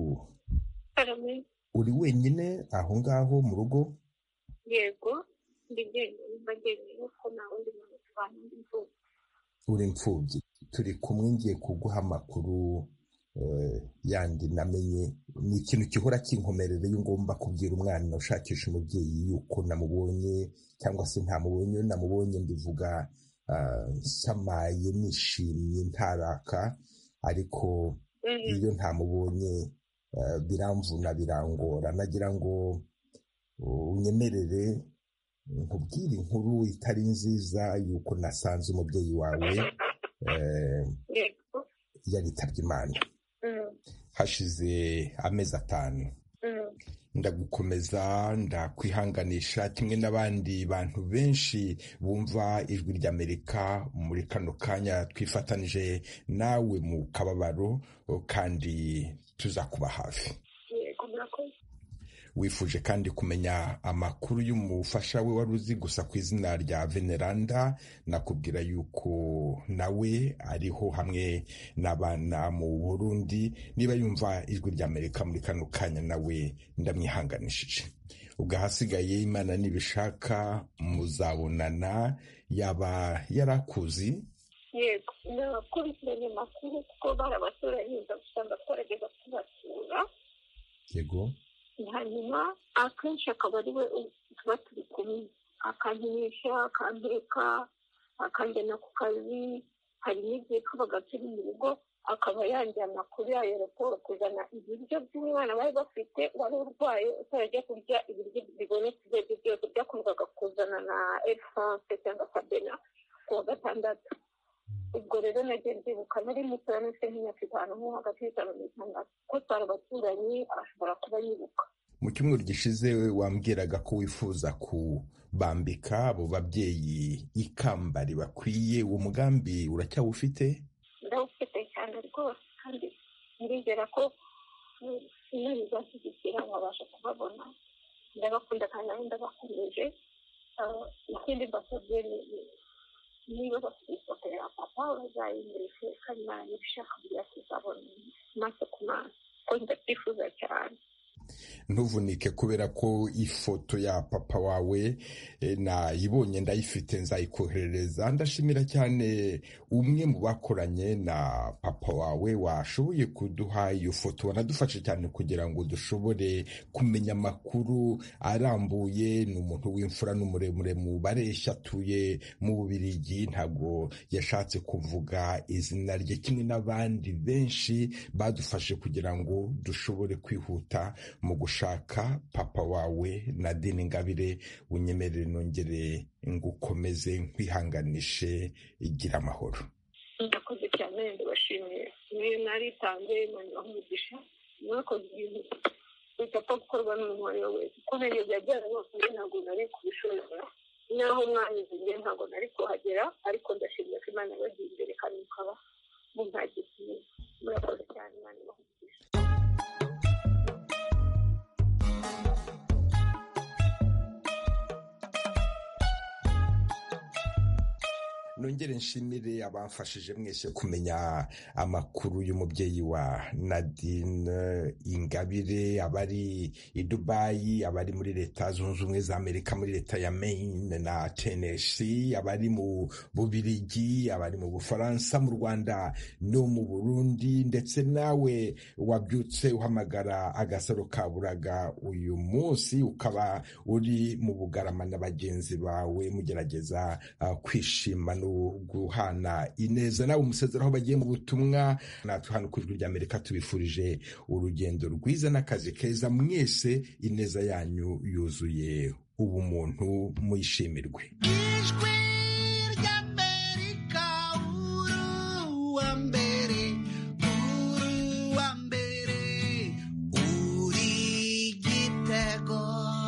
A: uri wenyine aho ngaho mu rugo?
C: Yego, ndi jyenyine ko nta wundi muntu tubana, ndi imfubyi.
A: Uri imfubyi. Turi kumwe, ngiye kuguha amakuru yandi namenye. Ni ikintu gihora kinkomerera iyo ngomba kubwira umwana ushakisha umubyeyi yuko namubonye cyangwa se ntamubonye. Iyo namubonye mbivuga nsamaye, nishimye, ntaraka, ariko iyo ntamubonye biramvuna, birangora. Nagira ngo unyemerere nkubwire inkuru itari nziza yuko nasanze umubyeyi wawe yaritabye Imana hashize amezi 5. Ndagukomeza, ndakwihanganisha kimwe n'abandi bantu benshi bumva ijwi ry'Amerika muri kano kanya. Twifatanije nawe mu kababaro kandi tuzakuba hafi. Wifuje kandi kumenya amakuru y'umufasha we wari uzi gusa ku izina rya Veneranda. Nakubwira yuko nawe ariho hamwe n'abana mu Burundi. Niba yumva ijwi ry'Amerika muri kano kanya, nawe ndamwihanganishije. Ubwo ahasigaye Imana nibishaka muzabonana. Yaba yarakuzi?
C: Yego, nakurikiranye amakuru kuko bari abaturanyi, ndagusanga twarageza kubasura.
A: Yego.
C: Hanyuma akenshi akaba ari we tuba turi kumwe, akankinisha, akampeka, akanjyana ku kazi. Hari n'igihe tubaga turi mu rugo akaba yanjyana kuri aeroport kuzana ibiryo by'umwana bari bafite wari urwaye utarajya kurya ibiryo bibonetse ibyo byose byakundaga kuzana na Air France cyangwa Sabena ku wa gatandatu. Ubwo rero nagiye ndibuka nari mutoya, nafite nk'imyaka 5, nko hagati y'5 n'6, ko twari abaturanyi, ashobora kuba yibuka.
A: Mu cyumweru gishize wambwiraga ko wifuza kubambika abo babyeyi ikamba ribakwiye. Uwo mugambi uracyawufite?
C: Ndawufite cyane rwose, kandi ndizera ko nibazashyigikira babasha kubabona. Ndabakunda kandi ndabakomeje. Ikindi mbasabye niba bafite ifoto ya papa bazayimurishe, kandi nibishaka kugira tuzabona maso ku maso, ko ndabyifuza cyane.
A: Ntuvunike kubera ko ifoto ya papa wawe nayibonye, ndayifite, nzayikoherereza. Ndashimira cyane umwe mu bakoranye na papa wawe washoboye kuduha iyo foto. Wanadufashe cyane kugira ngo dushobore kumenya amakuru arambuye. Ni umuntu w'imfura n'umuremure mu bareshya, atuye mu Bubiligi. Ntabwo yashatse kuvuga izina rye, kimwe n'abandi benshi badufashe kugira ngo dushobore kwihuta mu gushaka papa wawe Nadine Ingabire. Unyemerere nongere ngukomeze nkwihanganishe, igira amahoro.
C: Ndakoze cyane, ndabashimiye. Niyo naritanze Imana umugisha, mwakoze ibintu bitapfa gukorwa n'umuntu uwo ari we wese. Kuko ibyo byajyana rwose ntabwo nari kubishobora, naho mwanyuze ntabwo nari kuhagera, ariko ndashimira ko Imana yabagiye imbere kandi mukaba muntagiye. Murakoze cyane, Imana ibahe.
A: Nongere nshimire abamfashije mwese kumenya amakuru y'umubyeyi wa Nadine Ingabire, abari i Dubai, abari muri Leta Zunze Ubumwe za Amerika, muri Leta ya Maine na Tennessee, abari mu Bubiligi, abari mu Bufaransa, mu Rwanda no mu Burundi, ndetse nawe wabyutse uhamagara Agasaro Kaburaga uyu munsi ukaba uri mu Bugarama na bagenzi bawe mugerageza kwishima no guhana ineza. Nawe umusezeraho bagiye mu butumwa, natwe hano ku Ijwi ry'Amerika tubifurije urugendo rwiza n'akazi keza. Mwese ineza yanyu yuzuye ubumuntu, muyishimirwe.
B: Ijwi ry'Amerika, uwa mbere, uri igitego.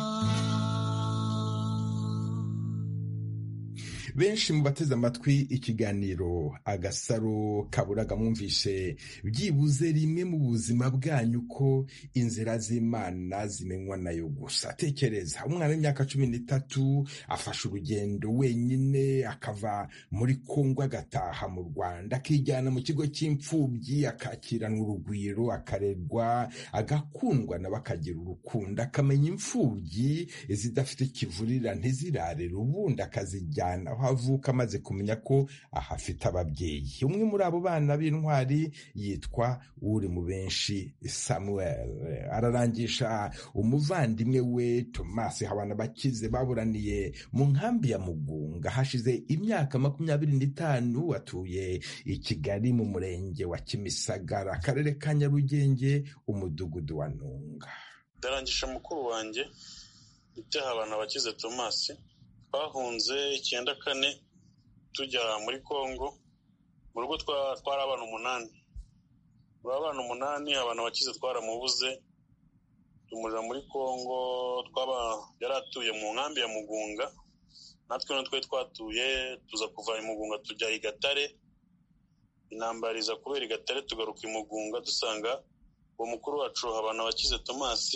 A: Benshi mu bateze amatwi ikiganiro Agasaro Kaburaga mwumvise byibuze rimwe mu buzima bwanyu ko inzira z'Imana zimenywa nayo gusa. Tekereza umwana w'imyaka 13 afashe urugendo wenyine, akava muri Kongo agataha mu Rwanda, akijyana mu kigo cy'imfubyi, akakiranwa urugwiro, akarerwa, agakundwa na bakagira urukundo, akamenya imfubyi zidafite kivurira ntizirarere, ubundi akazijyana aho avuka amaze kumenya ko ahafite ababyeyi. Umwe muri abo bana b'intwari yitwa uri mu benshi Samuel. Ararangisha umuvandimwe we Thomas Habanabakize baburaniye mu nkambi ya Mugunga hashize imyaka 25. Atuye i Kigali mu murenge wa Kimisagara, akarere ka Nyarugenge, umudugudu wa Ntunga.
I: Ndarangisha mukuru wanjye itaha Habanabakize Thomas. Bahunze 94 tujya muri Kongo. Mu rugo twari abana 8. Abana 8 Habanabakize twaramubuze, tumuja muri Kongo. Yaratuye mu nkambi ya Mugunga, natwe twe twatuye, tuza kuva i Mugunga tujya i Gatare. Intambara iza kubera i Gatare, tugaruka i Mugunga dusanga uwo mukuru wacu Habanabakize Thomas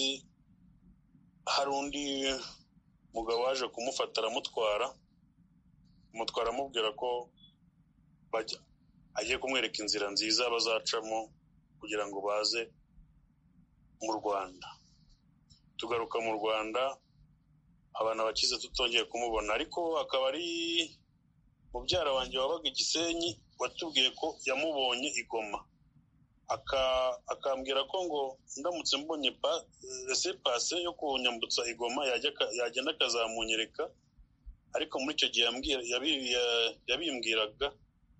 I: hari undi mugabo waje kumufata aramutwara amubwira ko agiye kumwereka inzira nziza bazacamo kugira ngo baze mu Rwanda. Tugaruka mu Rwanda, Habanabakize tutongeye kumubona, ariko akaba ari mubyara wanjye wabaga i Gisenyi watubwiye ko yamubonye i Goma, akambwira ko ngo ndamutse mbonye laissez-passer yo kunyambutsa i Goma yagenda akazamunyereka. Ariko muri icyo gihe yabimbwiraga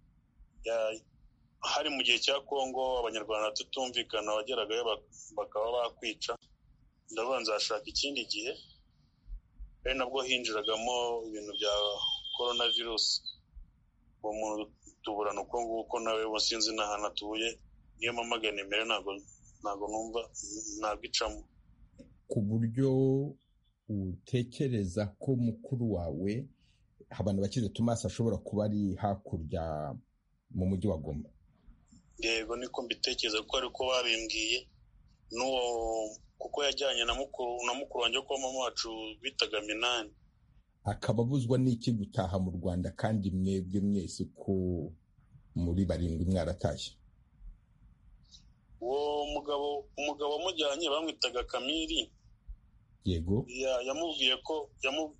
I: hari mu gihe cya Kongo, abanyarwanda tutumvikana, wageragayo bakaba bakwica. Ndavuga nzashaka ikindi gihe, ari nabwo hinjiragamo ibintu bya coronavirus. Uwo muntu tuburana uko nguko, nawe sinzi n'ahantu atuye, niyo mpamagana imbere ntabwo numva nabwicamo.
A: Ku buryo utekereza ko mukuru wawe Habanabakize Thomas ashobora kuba ari hakurya mu mujyi wa Goma?
I: Yego, niko mbitekereza, ko ariko babimbwiye n'uwo, kuko yajyanye na mukuru wanjye ko mama wacu bitaga Minani.
A: Akaba abuzwa n'iki gutaha mu Rwanda kandi mwebwe mwese ko muri 7 mwaratashye?
I: Uwo umugabo wamujyanye bamwitaga Kamiri.
A: Yego.
I: Yamubwiye ko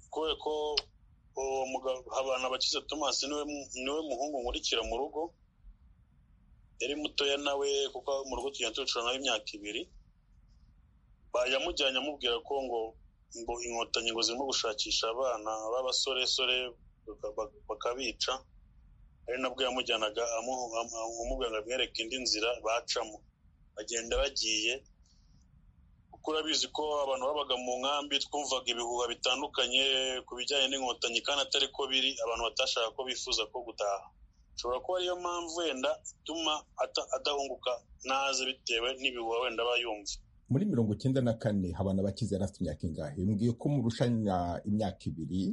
I: uwo mugabo Habanabakize Thomas niwe muhungu nkurikira mu rugo. Yari mutoya nawe, kuko mu rugo tugenda tucura nawe imyaka 2. Yamujyanye amubwira ko ngo inkotanyi ngo zirimo gushakisha abana b'abasore bakabica. Ari nabwo yamujyanaga amubwira ngo amwereke indi nzira bacamo. Bagenda bagiye, kuko urabizi ko abantu babaga mu nkambi twumvaga ibihuha bitandukanye ku bijyanye n'inkotanyi kandi atari ko biri, abantu batashaka ko bifuza ko gutaha. Ushobora kuba ariyo mpamvu wenda ituma adahunguka naze bitewe n'ibihuha wenda aba yumva.
A: Muri 1994 Habanabakize yari afite imyaka ingahe? Mbwiye ko murushanya imyaka 2.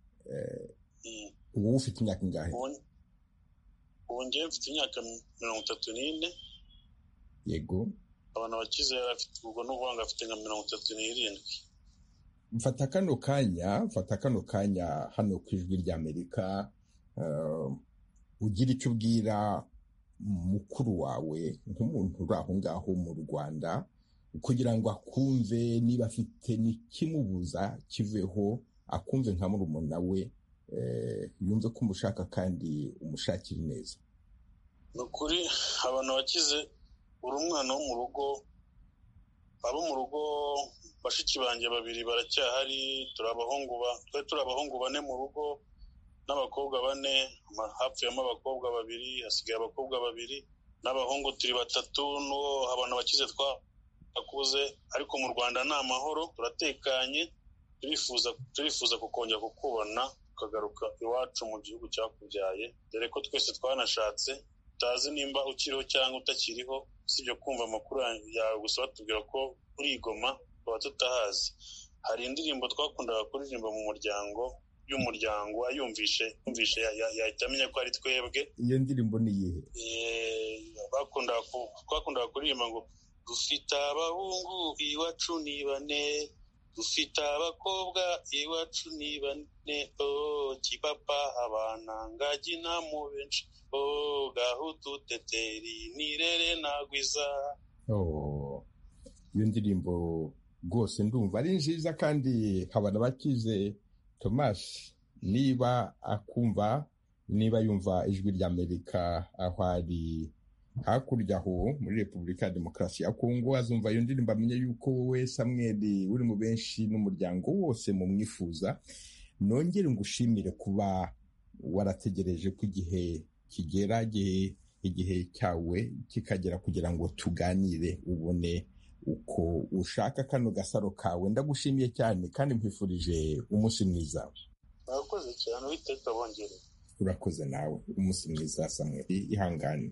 A: Ubu ufite imyaka ingahe?
I: Ubu njye mfite imyaka 34.
A: Yego.
I: Habanabakize yari afite ubwo n'ubwanga afite nka 37.
A: Mfata kano kanya hano ku Ijwi ry'Amerika, ugira icyo ubwira mukuru wawe nk'umuntu uri aho ngaho mu Rwanda kugira ngo akumve niba afite n'ikimubuza kiveho, akumve nka murumuna we, yumve ko umushaka kandi umushakira neza.
I: Ni ukuri Habanabakize uri umwana wo mu rugo, abo mu rugo bashiki banjye 2 baracyahari, turi abahungu 4 mu rugo n'abakobwa 4, hapfuyemo abakobwa 2, hasigaye abakobwa 2 n'abahungu turi 3. n'uwo Habanabakize twakuze, ariko mu Rwanda ni amahoro, turatekanye, turifuza kukongera kukubona ukagaruka iwacu mu gihugu cyakubyaye, dore ko twese twanashatse, utazi nimba ukiriho cyangwa utakiriho, usibye kumva amakuru yawe gusa batubwira ko urigoma, tuba tutahazi. Hari indirimbo twakundaga kuririmba mu y'umuryango, ayumvishe yahita amenya ko ari twebwe.
A: Iyo ndirimbo ni iyihe?
I: Twakundaga kuririmba ngo dufite abahungu iwacu ni 4, dufite abakobwa iwacu ni 4, kipapa abana ngagi na mu benshi, gahutu teteri nirere nagwiza.
A: Iyo ndirimbo rwose ndumva ari nziza, kandi Habanabakize Thomas niba yumva Ijwi ry'Amerika aho ari hakurya aho muri Repubulika ya Demokarasi ya Kongo, azumva iyo ndirimbo amenye yuko wowe Samuel uri mu benshi n'umuryango wose mu mwifuza. Nongere ngushimire kuba warategereje ko igihe kigera, igihe cyawe kikagera kugira ngo tuganire, ubone uko ushaka kano gasaro kawe. Ndagushimiye cyane kandi nkwifurije umunsi mwiza.
I: Urakoze cyane, witeka bongere.
A: Urakoze nawe, umunsi mwiza Samuel, ihangane.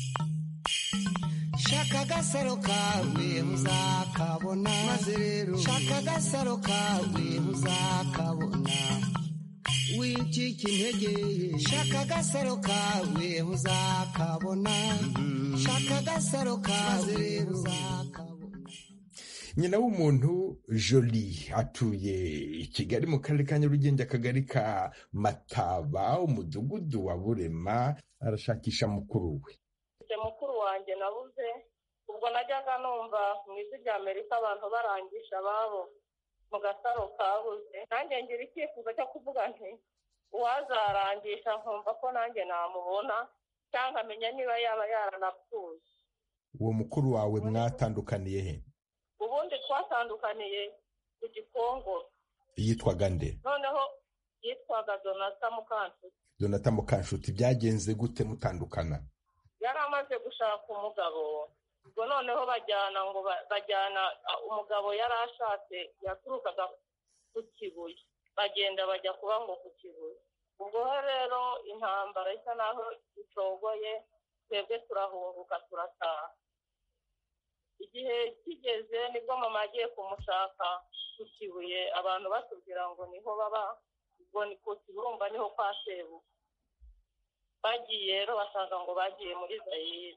B: Shaka agasaro kawe muzakabona, maze rero shaka agasaro kawe muzakabona, wicika intege, shaka agasaro kawe muzakabona, shaka agasaro kawe muzakabona.
A: Nyina w'umuntu Jolie atuye i Kigali mu karere ka Nyarugenge, akagari ka Mataba, umudugudu wa Burema, arashakisha mukuru we.
E: Mukuru wanjye nabuze, ubwo najyaga numva mu Ijwi ry'Amerika abantu barangisha ababo mu gasaro kabuze, nanjye ngira icyifuzo cyo kuvuga nti uwazarangisha nkumva ko nanjye namubona cyangwa amenya niba yaba yaranapfuye.
A: Uwo mukuru wawe mwatandukaniye he?
E: Ubundi twatandukaniye ku Gikongoro.
A: Yitwaga nde?
E: Noneho yitwaga
A: Donata Mukanshuti. Byagenze gute mutandukana?
E: Yari amaze gushaka umugabo, ubwo noneho bajyana umugabo yari ashatse, yaturukaga ku Kibuye, bagenda bajya kuba ngo ku Kibuye. Ubwo rero intambara isa naho icogoye, twebwe turahunguka turataha. Igihe kigeze nibwo mama agiye kumushaka ku Kibuye, abantu batubwira ngo niho baba, ubwo ni ku Kibumba niho kwa Sebu. Bagiye rero basanga ngo bagiye muri Zaire.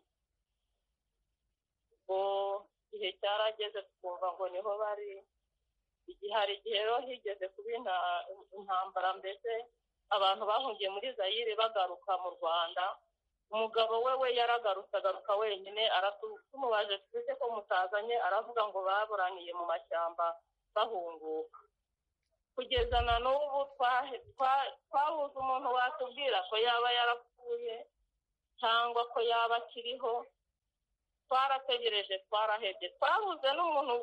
E: Ubwo igihe cyarageze twumva ngo niho bari. Hari igihe rero higeze kuba intambara, mbese abantu bahungiye muri Zaire bagaruka mu Rwanda. Umugabo we yaragarutse, agaruka wenyine, tumubaje twese ko mutazanye, aravuga ngo baburaniye mu mashyamba bahunguka. Kugeza na n'ubu twabuze umuntu watubwira ko yaba yarapfuye cyangwa ko yaba akiriho. Twarategereje, twarahebye, twabuze n'umuntu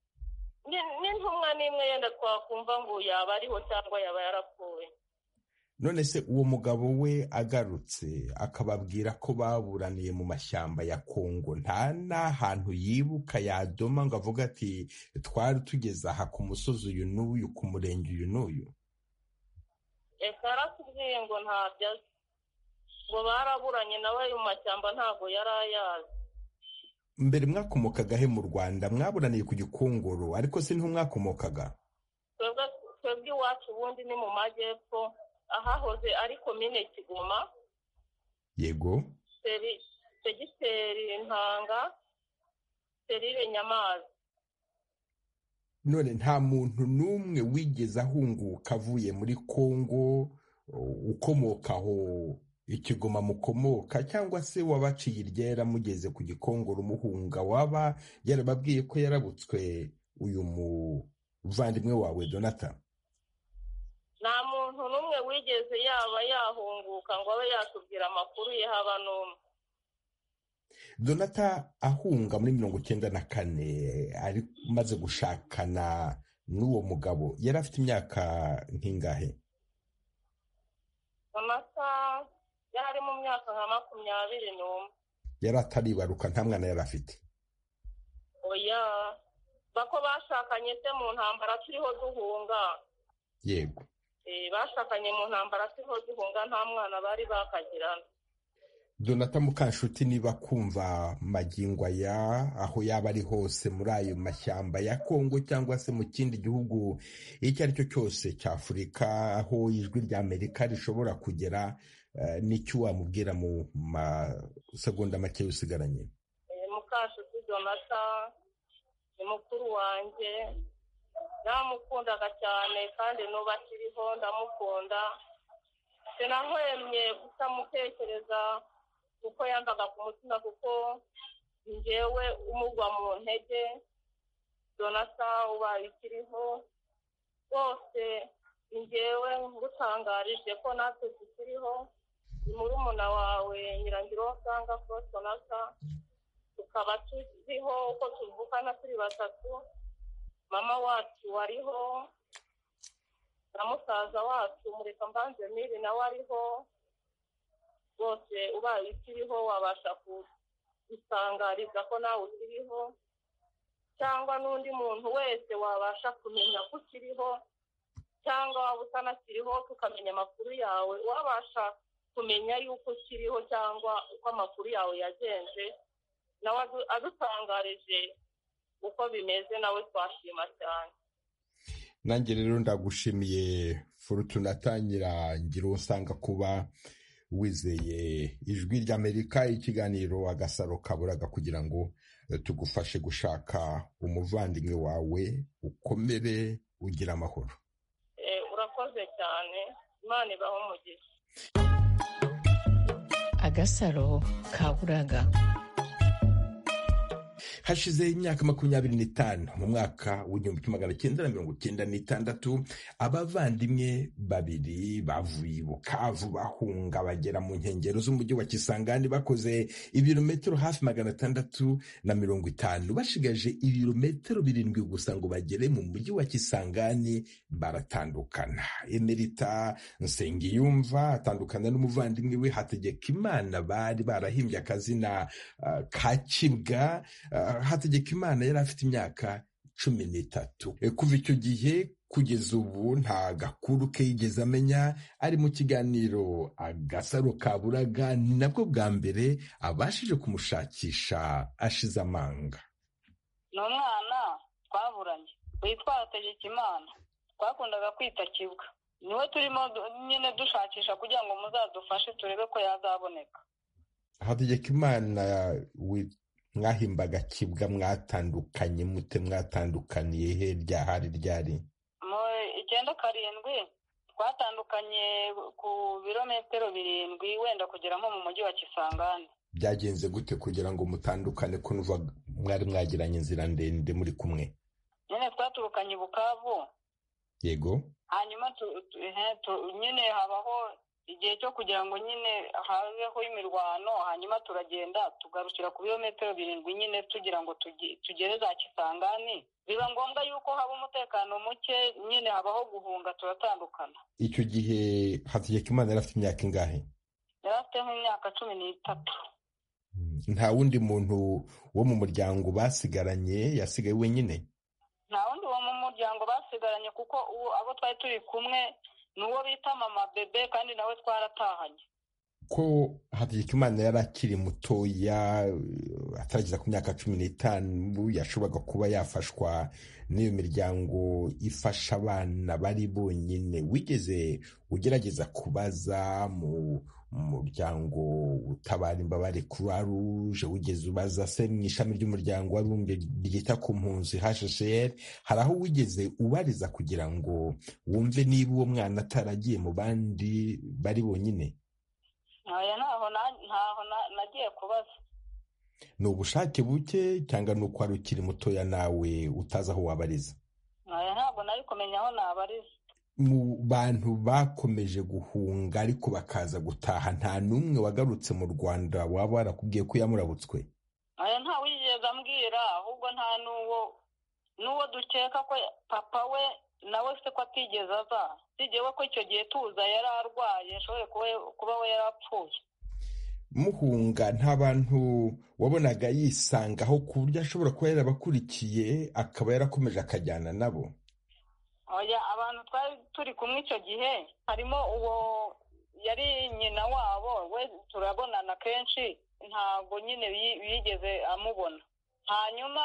E: n'intumwa n'imwe yenda twakumva ngo yaba ariho cyangwa yaba yarapfuye.
A: none se uwo mugabo we agarutse akababwira ko baburaniye mu mashyamba ya Kongo, nta n'ahantu yibuka yadoma ngo avuga ati twari tugeze aha ku musozi uyu n'uyu ku murenge uyu n'uyu?
J: Eka aratubwiye ngo ntabyo azi, ngo baraburanye nawe mu mashyamba ntabwo yari ayazi.
A: Mbere mwakomokaga he mu Rwanda? Mwaburaniye ku Gikongoro ariko se niho mwakomokaga?
J: Twebwe iwacu ubundi ni mu majyepfo, ahahoze ari komine Kigoma.
A: Yego.
J: Segiteri Ntanga, serire Nyamazi.
A: None nta muntu n'umwe wigeze ahunguka avuye muri Kongo ukomokaho Ikigoma mukomoka, cyangwa se wabaciye iryera mugeze ku Gikongoro umuhunga, waba yarababwiye ko yarabutswe uyu muvandimwe wawe Donata?
J: Nta muntu n'umwe wigeze yaba yahunguka ngo abe yatubwira amakuru ye, haba n'umwe.
A: Donata ahunga muri 1994 ari maze gushakana n'uwo mugabo, yari afite imyaka nk'ingahe?
J: Donata yari mu myaka nka 21.
A: Yari ataribaruka, nta mwana yari afite?
J: Oya, bako bashakanye se mu ntambara turiho duhunga.
A: Yego.
J: Bashakanye mu ntambara turiho duhunga, nta mwana bari bakagirana.
A: Donata Mukanshuti, niba kumva magingo aya aho yaba ari hose muri ayo mashyamba ya Kongo cyangwa se mu kindi gihugu icyo ari cyo cyose cya Afurika aho ijwi rya Amerika rishobora kugera, n'icyo wamubwira mu masegonda make usigaranye?
J: Mukanshuti Donata ni mukuru wanjye, namukundaga cyane kandi n'ubu akiriho ndamukunda. Sinahwemye kutamutekereza kuko yambaga ku mutima, kuko njyewe umugwa mu ntege. Donata ubaye ukiriho rwose, njyewe ngutangarije ko natwe tukiriho. Ni murumuna wawe Nyirangiro usanga ko Donata, tukaba turiho uko tuvukana turi batatu. Mama wacu wariho na musaza wacu Mureka Mbanze Miri nawe ariho. Bose ubaye ukiriho wabasha gutangariza ko nawe ukiriho, cyangwa n'undi muntu wese wabasha kumenya ko ukiriho, cyangwa waba utanakiriho tukamenya amakuru yawe, wabasha kumenya yuko ukiriho cyangwa uko amakuru yawe yagenze, nawe adutangarije uko bimeze, nawe twashima cyane.
A: Nanjye rero ndagushimiye Fortunata Nyirangiro usanga kuba wizeye ijwi ry'Amerika ikiganiro Agasaro Kaburaga kugira ngo tugufashe gushaka umuvandimwe wawe, ukomere ugira amahoro.
J: Urakoze cyane, Imana ibahe umugisha.
D: Agasaro Kaburaga.
A: Hashize imyaka 25 mu mwaka w'1996 abavandimwe babiri bavuye Bukavu bahunga bagera mu nkengero z'umujyi wa Kisangani bakoze ibirometero hafi 650 bashigaje ibirometero 7 gusa ngo bagere mu mujyi wa Kisangani baratandukana. Emerita Nsengiyumva atandukana n'umuvandimwe we Hategekimana bari barahimbye akazina ka Kibwa. Hategekimana yari afite imyaka 13. Kuva icyo gihe kugeza ubu nta gakuru ke yigeze amenya. Ari mu kiganiro Agasaro Kaburaga ni nabwo bwa mbere abashije kumushakisha ashize amanga.
K: Ni umwana twaburanye witwa Hategekimana, twakundaga kwita Kibwa. Niwe turimo nyine dushakisha kugira ngo muzadufashe turebe ko yazaboneka.
A: Hategekimana mwahimbaga Kibwa mwatandukanye mute? Mwatandukaniye he? Ryahari ryari?
K: Mu 97 twatandukanye ku birometero 7 wenda kugera nko mu mujyi wa Kisangani.
A: Byagenze gute kugira ngo mutandukane ko nuva mwari mwagiranye inzira ndende muri kumwe?
K: Nyine twaturukanye Bukavu.
A: Yego.
K: Hanyuma nyine habaho igihe cyo kugira ngo nyine habeho imirwano, hanyuma turagenda tugarukira ku birometero 7 nyine tugira ngo tugere za Kisangani. Biba ngombwa yuko haba umutekano muke, nyine habaho guhunga, turatandukana.
A: Icyo gihe Hategekimana yari afite imyaka ingahe?
K: Yari afite nk'imyaka 13.
A: Nta wundi muntu wo mu muryango basigaranye, yasigaye wenyine?
K: Nta wundi wo mu muryango basigaranye, kuko abo twari turi kumwe n'uwo bita mama bebe, kandi nawe twaratahanye.
A: Ko Hategekimana yari akiri mutoya, atarageza ku myaka 15, yashoboraga kuba yafashwa n'iyo miryango ifasha abana bari bonyine. Wigeze ugerageza kubaza mu muryango utabara imbabare Croix Rouge? Wigeze ubaza se mu ishami ry'umuryango w'abibumbye ryita ku mpunzi HCR? Hari aho wigeze ubariza kugira ngo wumve niba uwo mwana ataragiye mu bandi bari bonyine?
K: Ntaho nagiye kubaza.
A: Ni ubushake buke cyangwa ni uko wari ukiri mutoya nawe utazi aho wabariza?
K: Ntabwo nari kumenya aho nabariza.
A: Mu bantu bakomeje guhunga ariko bakaza gutaha, nta n'umwe wagarutse mu Rwanda waba warakubwiye ko yamurabutswe?
K: Nta wigeze ambwira, ahubwo nta n'uwo dukeka ko papa we nawe se ko atigeze aza. Sigewe ko icyo gihe tuza yari arwaye, ashoboye kuba we yarapfuye.
A: Muhunga nta bantu wabonaga yisangaho ku buryo ashobora kuba yarabakurikiye akaba yarakomeje akajyana nabo?
K: Abantu twari turi kumwe icyo gihe harimo uwo yari nyina wabo, we turabonana kenshi, ntabwo nyine bigeze amubona. Hanyuma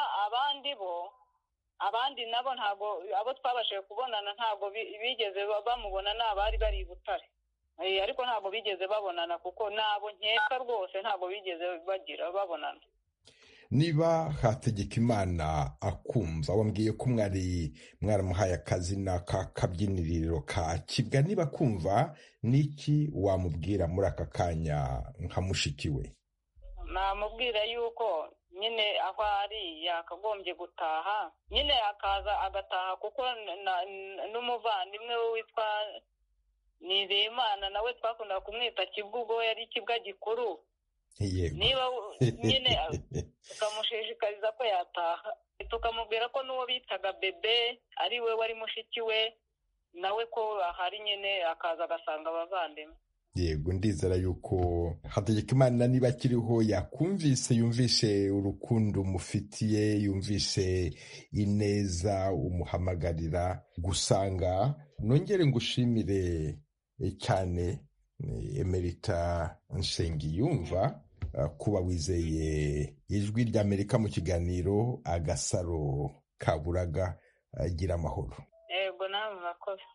K: abandi nabo ntabwo, abo twabashije kubonana ntabwo bigeze bamubona, n'abari bari i Butare. Ariko ntabwo bigeze babonana, kuko nabo nkeka rwose ntabwo bigeze babonana.
A: Niba Hategekimana akumva, wambwiye ko mwaramuhaye akazina k'akabyiniriro ka Kibwa, niba akumva niki wamubwira muri aka kanya nka mushiki we?
K: Namubwira yuko nyine aho ari yakagombye gutaha, nyine akaza agataha, kuko n'umuvandimwe we witwa Nizeyimana nawe twakundaga kumwita Kibwa, ubwo yari Kibwa gikuru. Niba nyine tukamushishikariza ko yataha, tukamubwira ko n'uwo bitaga bebe ari we wari mushiki we, nawe ko ahari, nyine akaza agasanga abavandimwe.
A: Yego, ndizera yuko Hategekimana niba akiriho yakumvise, yumvishe urukundo umufitiye, yumvishe ineza umuhamagarira gusanga. Nongere ngushimire cyane Emerita Nsengiyumva kuba wizeye Ijwi ry'Amerika mu kiganiro Agasaro Kaburaga. Gira amahoro.
K: Yego, nawe murakoze.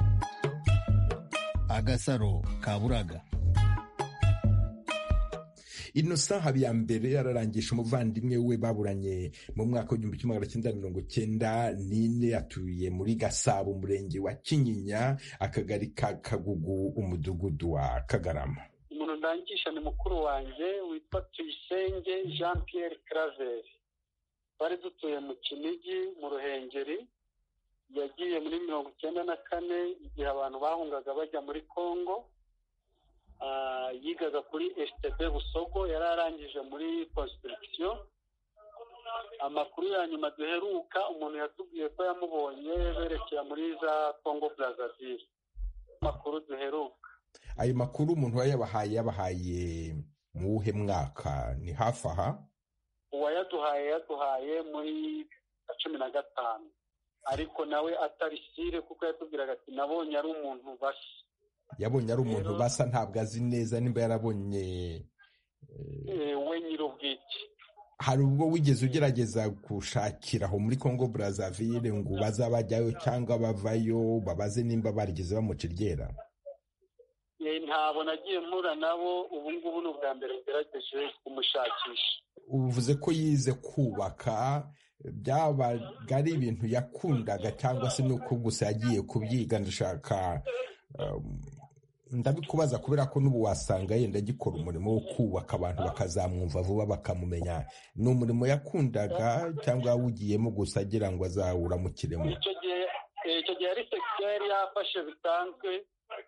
L: Agasaro Kaburaga.
A: Innocent Habiyambere yararangisha umuvandimwe we baburanye mu mwaka w'1994, atuye muri Gasabo, umurenge wa Kinyinya, akagari ka Kagugu, umudugudu wa Kagarama.
H: Umuntu ndangisha ni mukuru wanjye witwa Tuyisenge Jean Pierre Claver. Bari dutuye mu Kinigi mu Ruhengeri. Yagiye muri 1994 igihe abantu bahungaga bajya muri Kongo. Yigaga kuri STB Busogo, yari arangije muri construction. Amakuru ya nyuma duheruka, umuntu yatubwiye ko yamubonye berekera muri za Congo Brazzaville. Amakuru duheruka.
A: Ayo makuru umuntu yabahaye mu wuhe mwaka? Ni hafi aha? Yaduhaye muri 2015. Ariko nawe atari sire, kuko yatubwiraga ati nabonye ari umuntu bashya. Yabonye ari umuntu basa, ntabwo azi neza nimba yarabonye
H: we nyir'ubwite.
A: Hari ubwo wigeze ugerageza gushakira aho muri Congo Brazzaville ngo bazabajyayo cyangwa bavayo babaze nimba barigeze bamuca iryera?
H: Ntabwo nagiye mpura nabo, ubu ngubu ni ubwa mbere ngerageje kumushakisha.
A: Uvuze ko yize kubaka, byabaga ari ibintu yakundaga cyangwa se nuko gusa yagiye kubyiga? Ndashaka ndabikubaza kubera ko n'ubu wasanga yenda agikora umurimo wo kubaka, abantu bakazamwumva vuba bakamumenya. Ni umurimo yakundaga cyangwa yawugiyemo gusa agira ngo azawuramukiremo?
H: Icyo gihe yari sekiteri yafashe bisanzwe,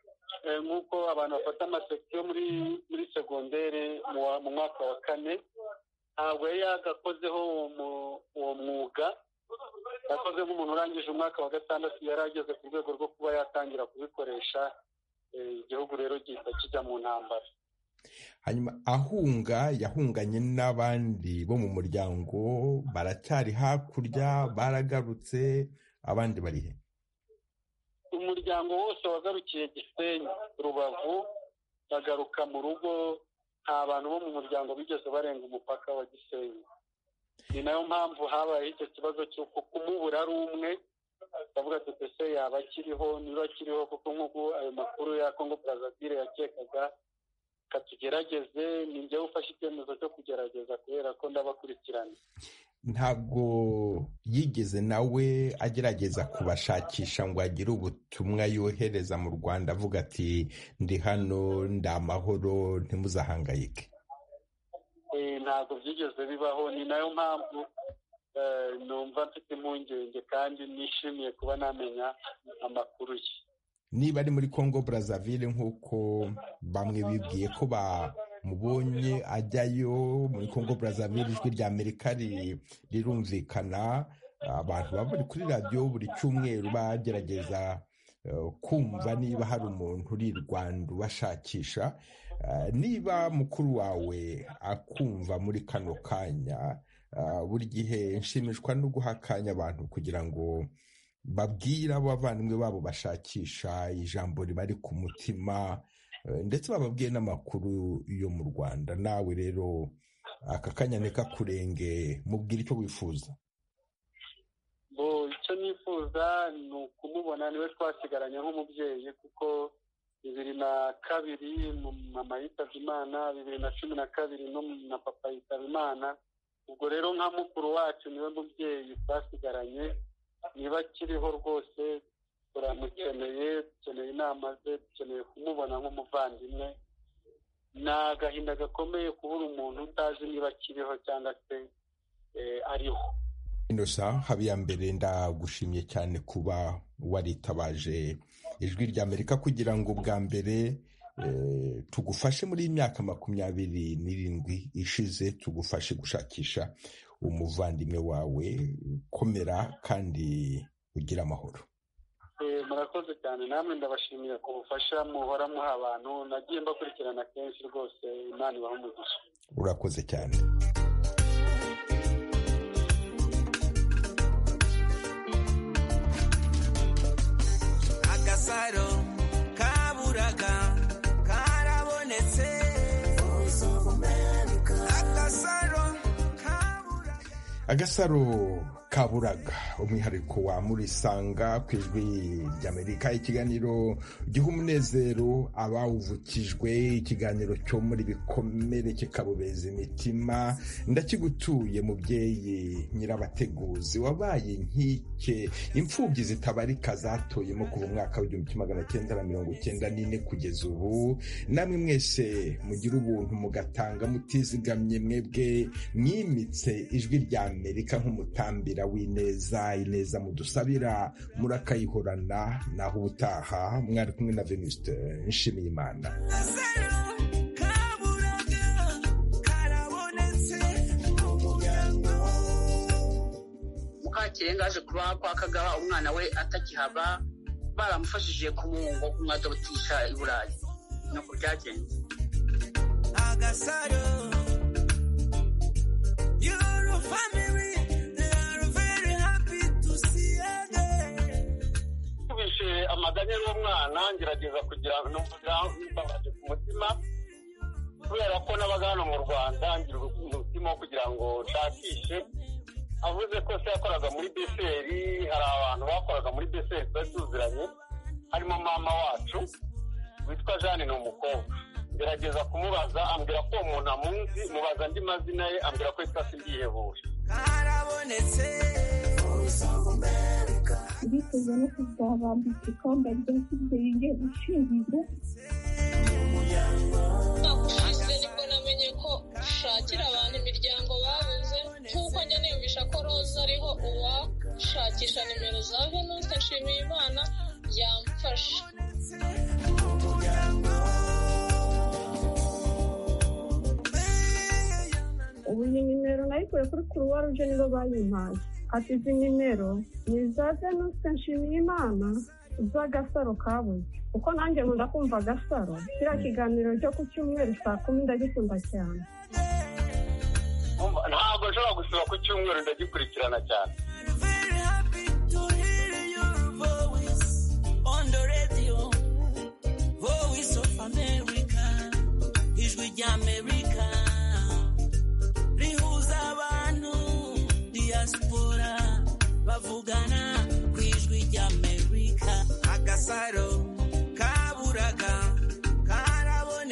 H: nk'uko abantu bafata amasekisiyo muri segonderi mu mwaka wa 4 ntabwo yari yagakozeho uwo mwuga yakoze nk'umuntu urangije umwaka wa 6 yari ageze ku rwego rwo kuba yatangira kubikoresha igihugu rero gihita kijya mu ntambara.
A: Hanyuma yahunganye n'abandi bo mu muryango baracyari hakurya baragarutse abandi bari he?
H: Umuryango wose wagarukiye Gisenyi Rubavu bagaruka mu rugo, nta bantu bo mu muryango bigeze barenga umupaka wa Gisenyi. Ni nayo mpamvu habaye icyo kibazo cy'uko kumubura ari umwe bavuga ati ese yaba akiriho, niba akiriho kuko nk'uko ayo makuru ya Congo Brazzaville yakekaga katugerageze, ni njyewe ufashe icyemezo cyo kugerageza kubera ko ndabakurikirana.
A: Ntabwo yigeze nawe agerageza kubashakisha ngo agire ubutumwa yohereza mu Rwanda avuga ati ndi hano ndi amahoro ntimuzahangayike?
H: Ntabwo byigeze bibaho, ni nayo mpamvu numva mfite impungenge kandi nishimiye kuba namenya amakuru ye.
A: Niba ari muri Congo Brazzaville nk'uko bamwe bibwiye ko bamubonye ajyayo muri Congo Brazzaville, ijwi rya Amerika rirumvikana, abantu baba bari kuri radiyo buri cyumweru bagerageza kumva niba hari umuntu uri i Rwanda ubashakisha. Niba mukuru wawe akumva muri kano kanya, buri gihe nshimishwa no guha akanya abantu kugira ngo babwira abavandimwe babo bashakisha ijambo ribari ku mutima, ndetse bababwiye n'amakuru yo mu Rwanda. Nawe rero aka kanya nikakurenge, mubwire icyo wifuza.
H: Icyo nifuza ni ukumubona, niwe twasigaranye nk'umubyeyi, kuko 2002 mama yitabye Imana, 2012 na papa yitaba Imana. Ubwo rero nka mukuru wacu niwe mubyeyi twasigaranye, niba akiriho rwose turamukeneye, dukeneye inama ze, dukeneye kumubona nk'umuvandimwe. Ni agahinda gakomeye kubura umuntu utazi niba akiriho cyangwa se ariho.
A: Innocent Habiyambere, ndagushimye cyane kuba waritabaje ijwi rya Amerika kugira ngo bwa mbere tugufashe muri imyaka 27 ishize, tugufashe gushakisha umuvandimwe wawe. Komera kandi ugira amahoro.
H: Murakoze cyane, namwe ndabashimiye ku bufasha muhora muha abantu, nagiye mbakurikirana kenshi rwose. Imana ibahe umugisha.
A: Urakoze cyane.
B: Agasaro kaburaga karabonetse.
A: Agasaro kaburaga, umwihariko wa Murisanga ku ijwi ry'Amerika, ikiganiro giha umunezero abawuvukijwe, ikiganiro cyo muri bikomere kikabobeza imitima. Ndakigutuye mubyeyi nyirabateguzi, wabaye inkike, imfubyi zitabarika zatoyemo kuva umwaka w'1994 kugeza ubu. Namwe mwese mugira ubuntu mugatanga mutizigamye, mwebwe mwimitse ijwi rya Amerika nk'umutambira w'ineza, ineza mudusabira murakayihorana. Naho ubutaha, mwari kumwe na Venuste Nshimiyimana.
G: Mukakirenga aje kuba kwa Kagaba, umwana we atakihaba, baramufashije kumwadobotisha i Burayi. Nuko byagenze.
B: Agasaro, your family, they are very happy to see again.
H: Tubishe amaganya y'umwana, ngerageza kugira n'umbabaje ku mutima, kubera ko nabaga hano mu Rwanda, ngira umutima wo kugira ngo nshakishe. Avuze ko se yakoraga muri BCR, hari abantu bakoraga muri BCR twari tuziranye, harimo mama wacu witwa Jeanne, ni umukobwa. Ngerageza kumubaza, ambwira ko umuntu amunzi, mubaza andi mazina ye, ambwira ko yitwa Sindihebuje.
B: Karabonetse.
C: Bifuza no kuzabambika ikamba rya kibyeyi ushingiye.
E: Ushize nibwo namenye ko ushakira abantu imiryango babuze, nk'uko njya niyumvisha ko Roza ariho uwashakisha nimero za Venuste Nshimiyimana yamfasha.
C: nabikuye kuri Croix Rouge nibo bayimpaye ati izi nimero ni za Venuste Nshimiyimana z'agasaro kabuze kuko nanjye nkunda kumva agasaro kiriya kiganiro cyo ku cyumweru 10:00 ndagikunda cyane.
H: Ntabwo nshobora gusiba ku cyumweru ndagikurikirana cyane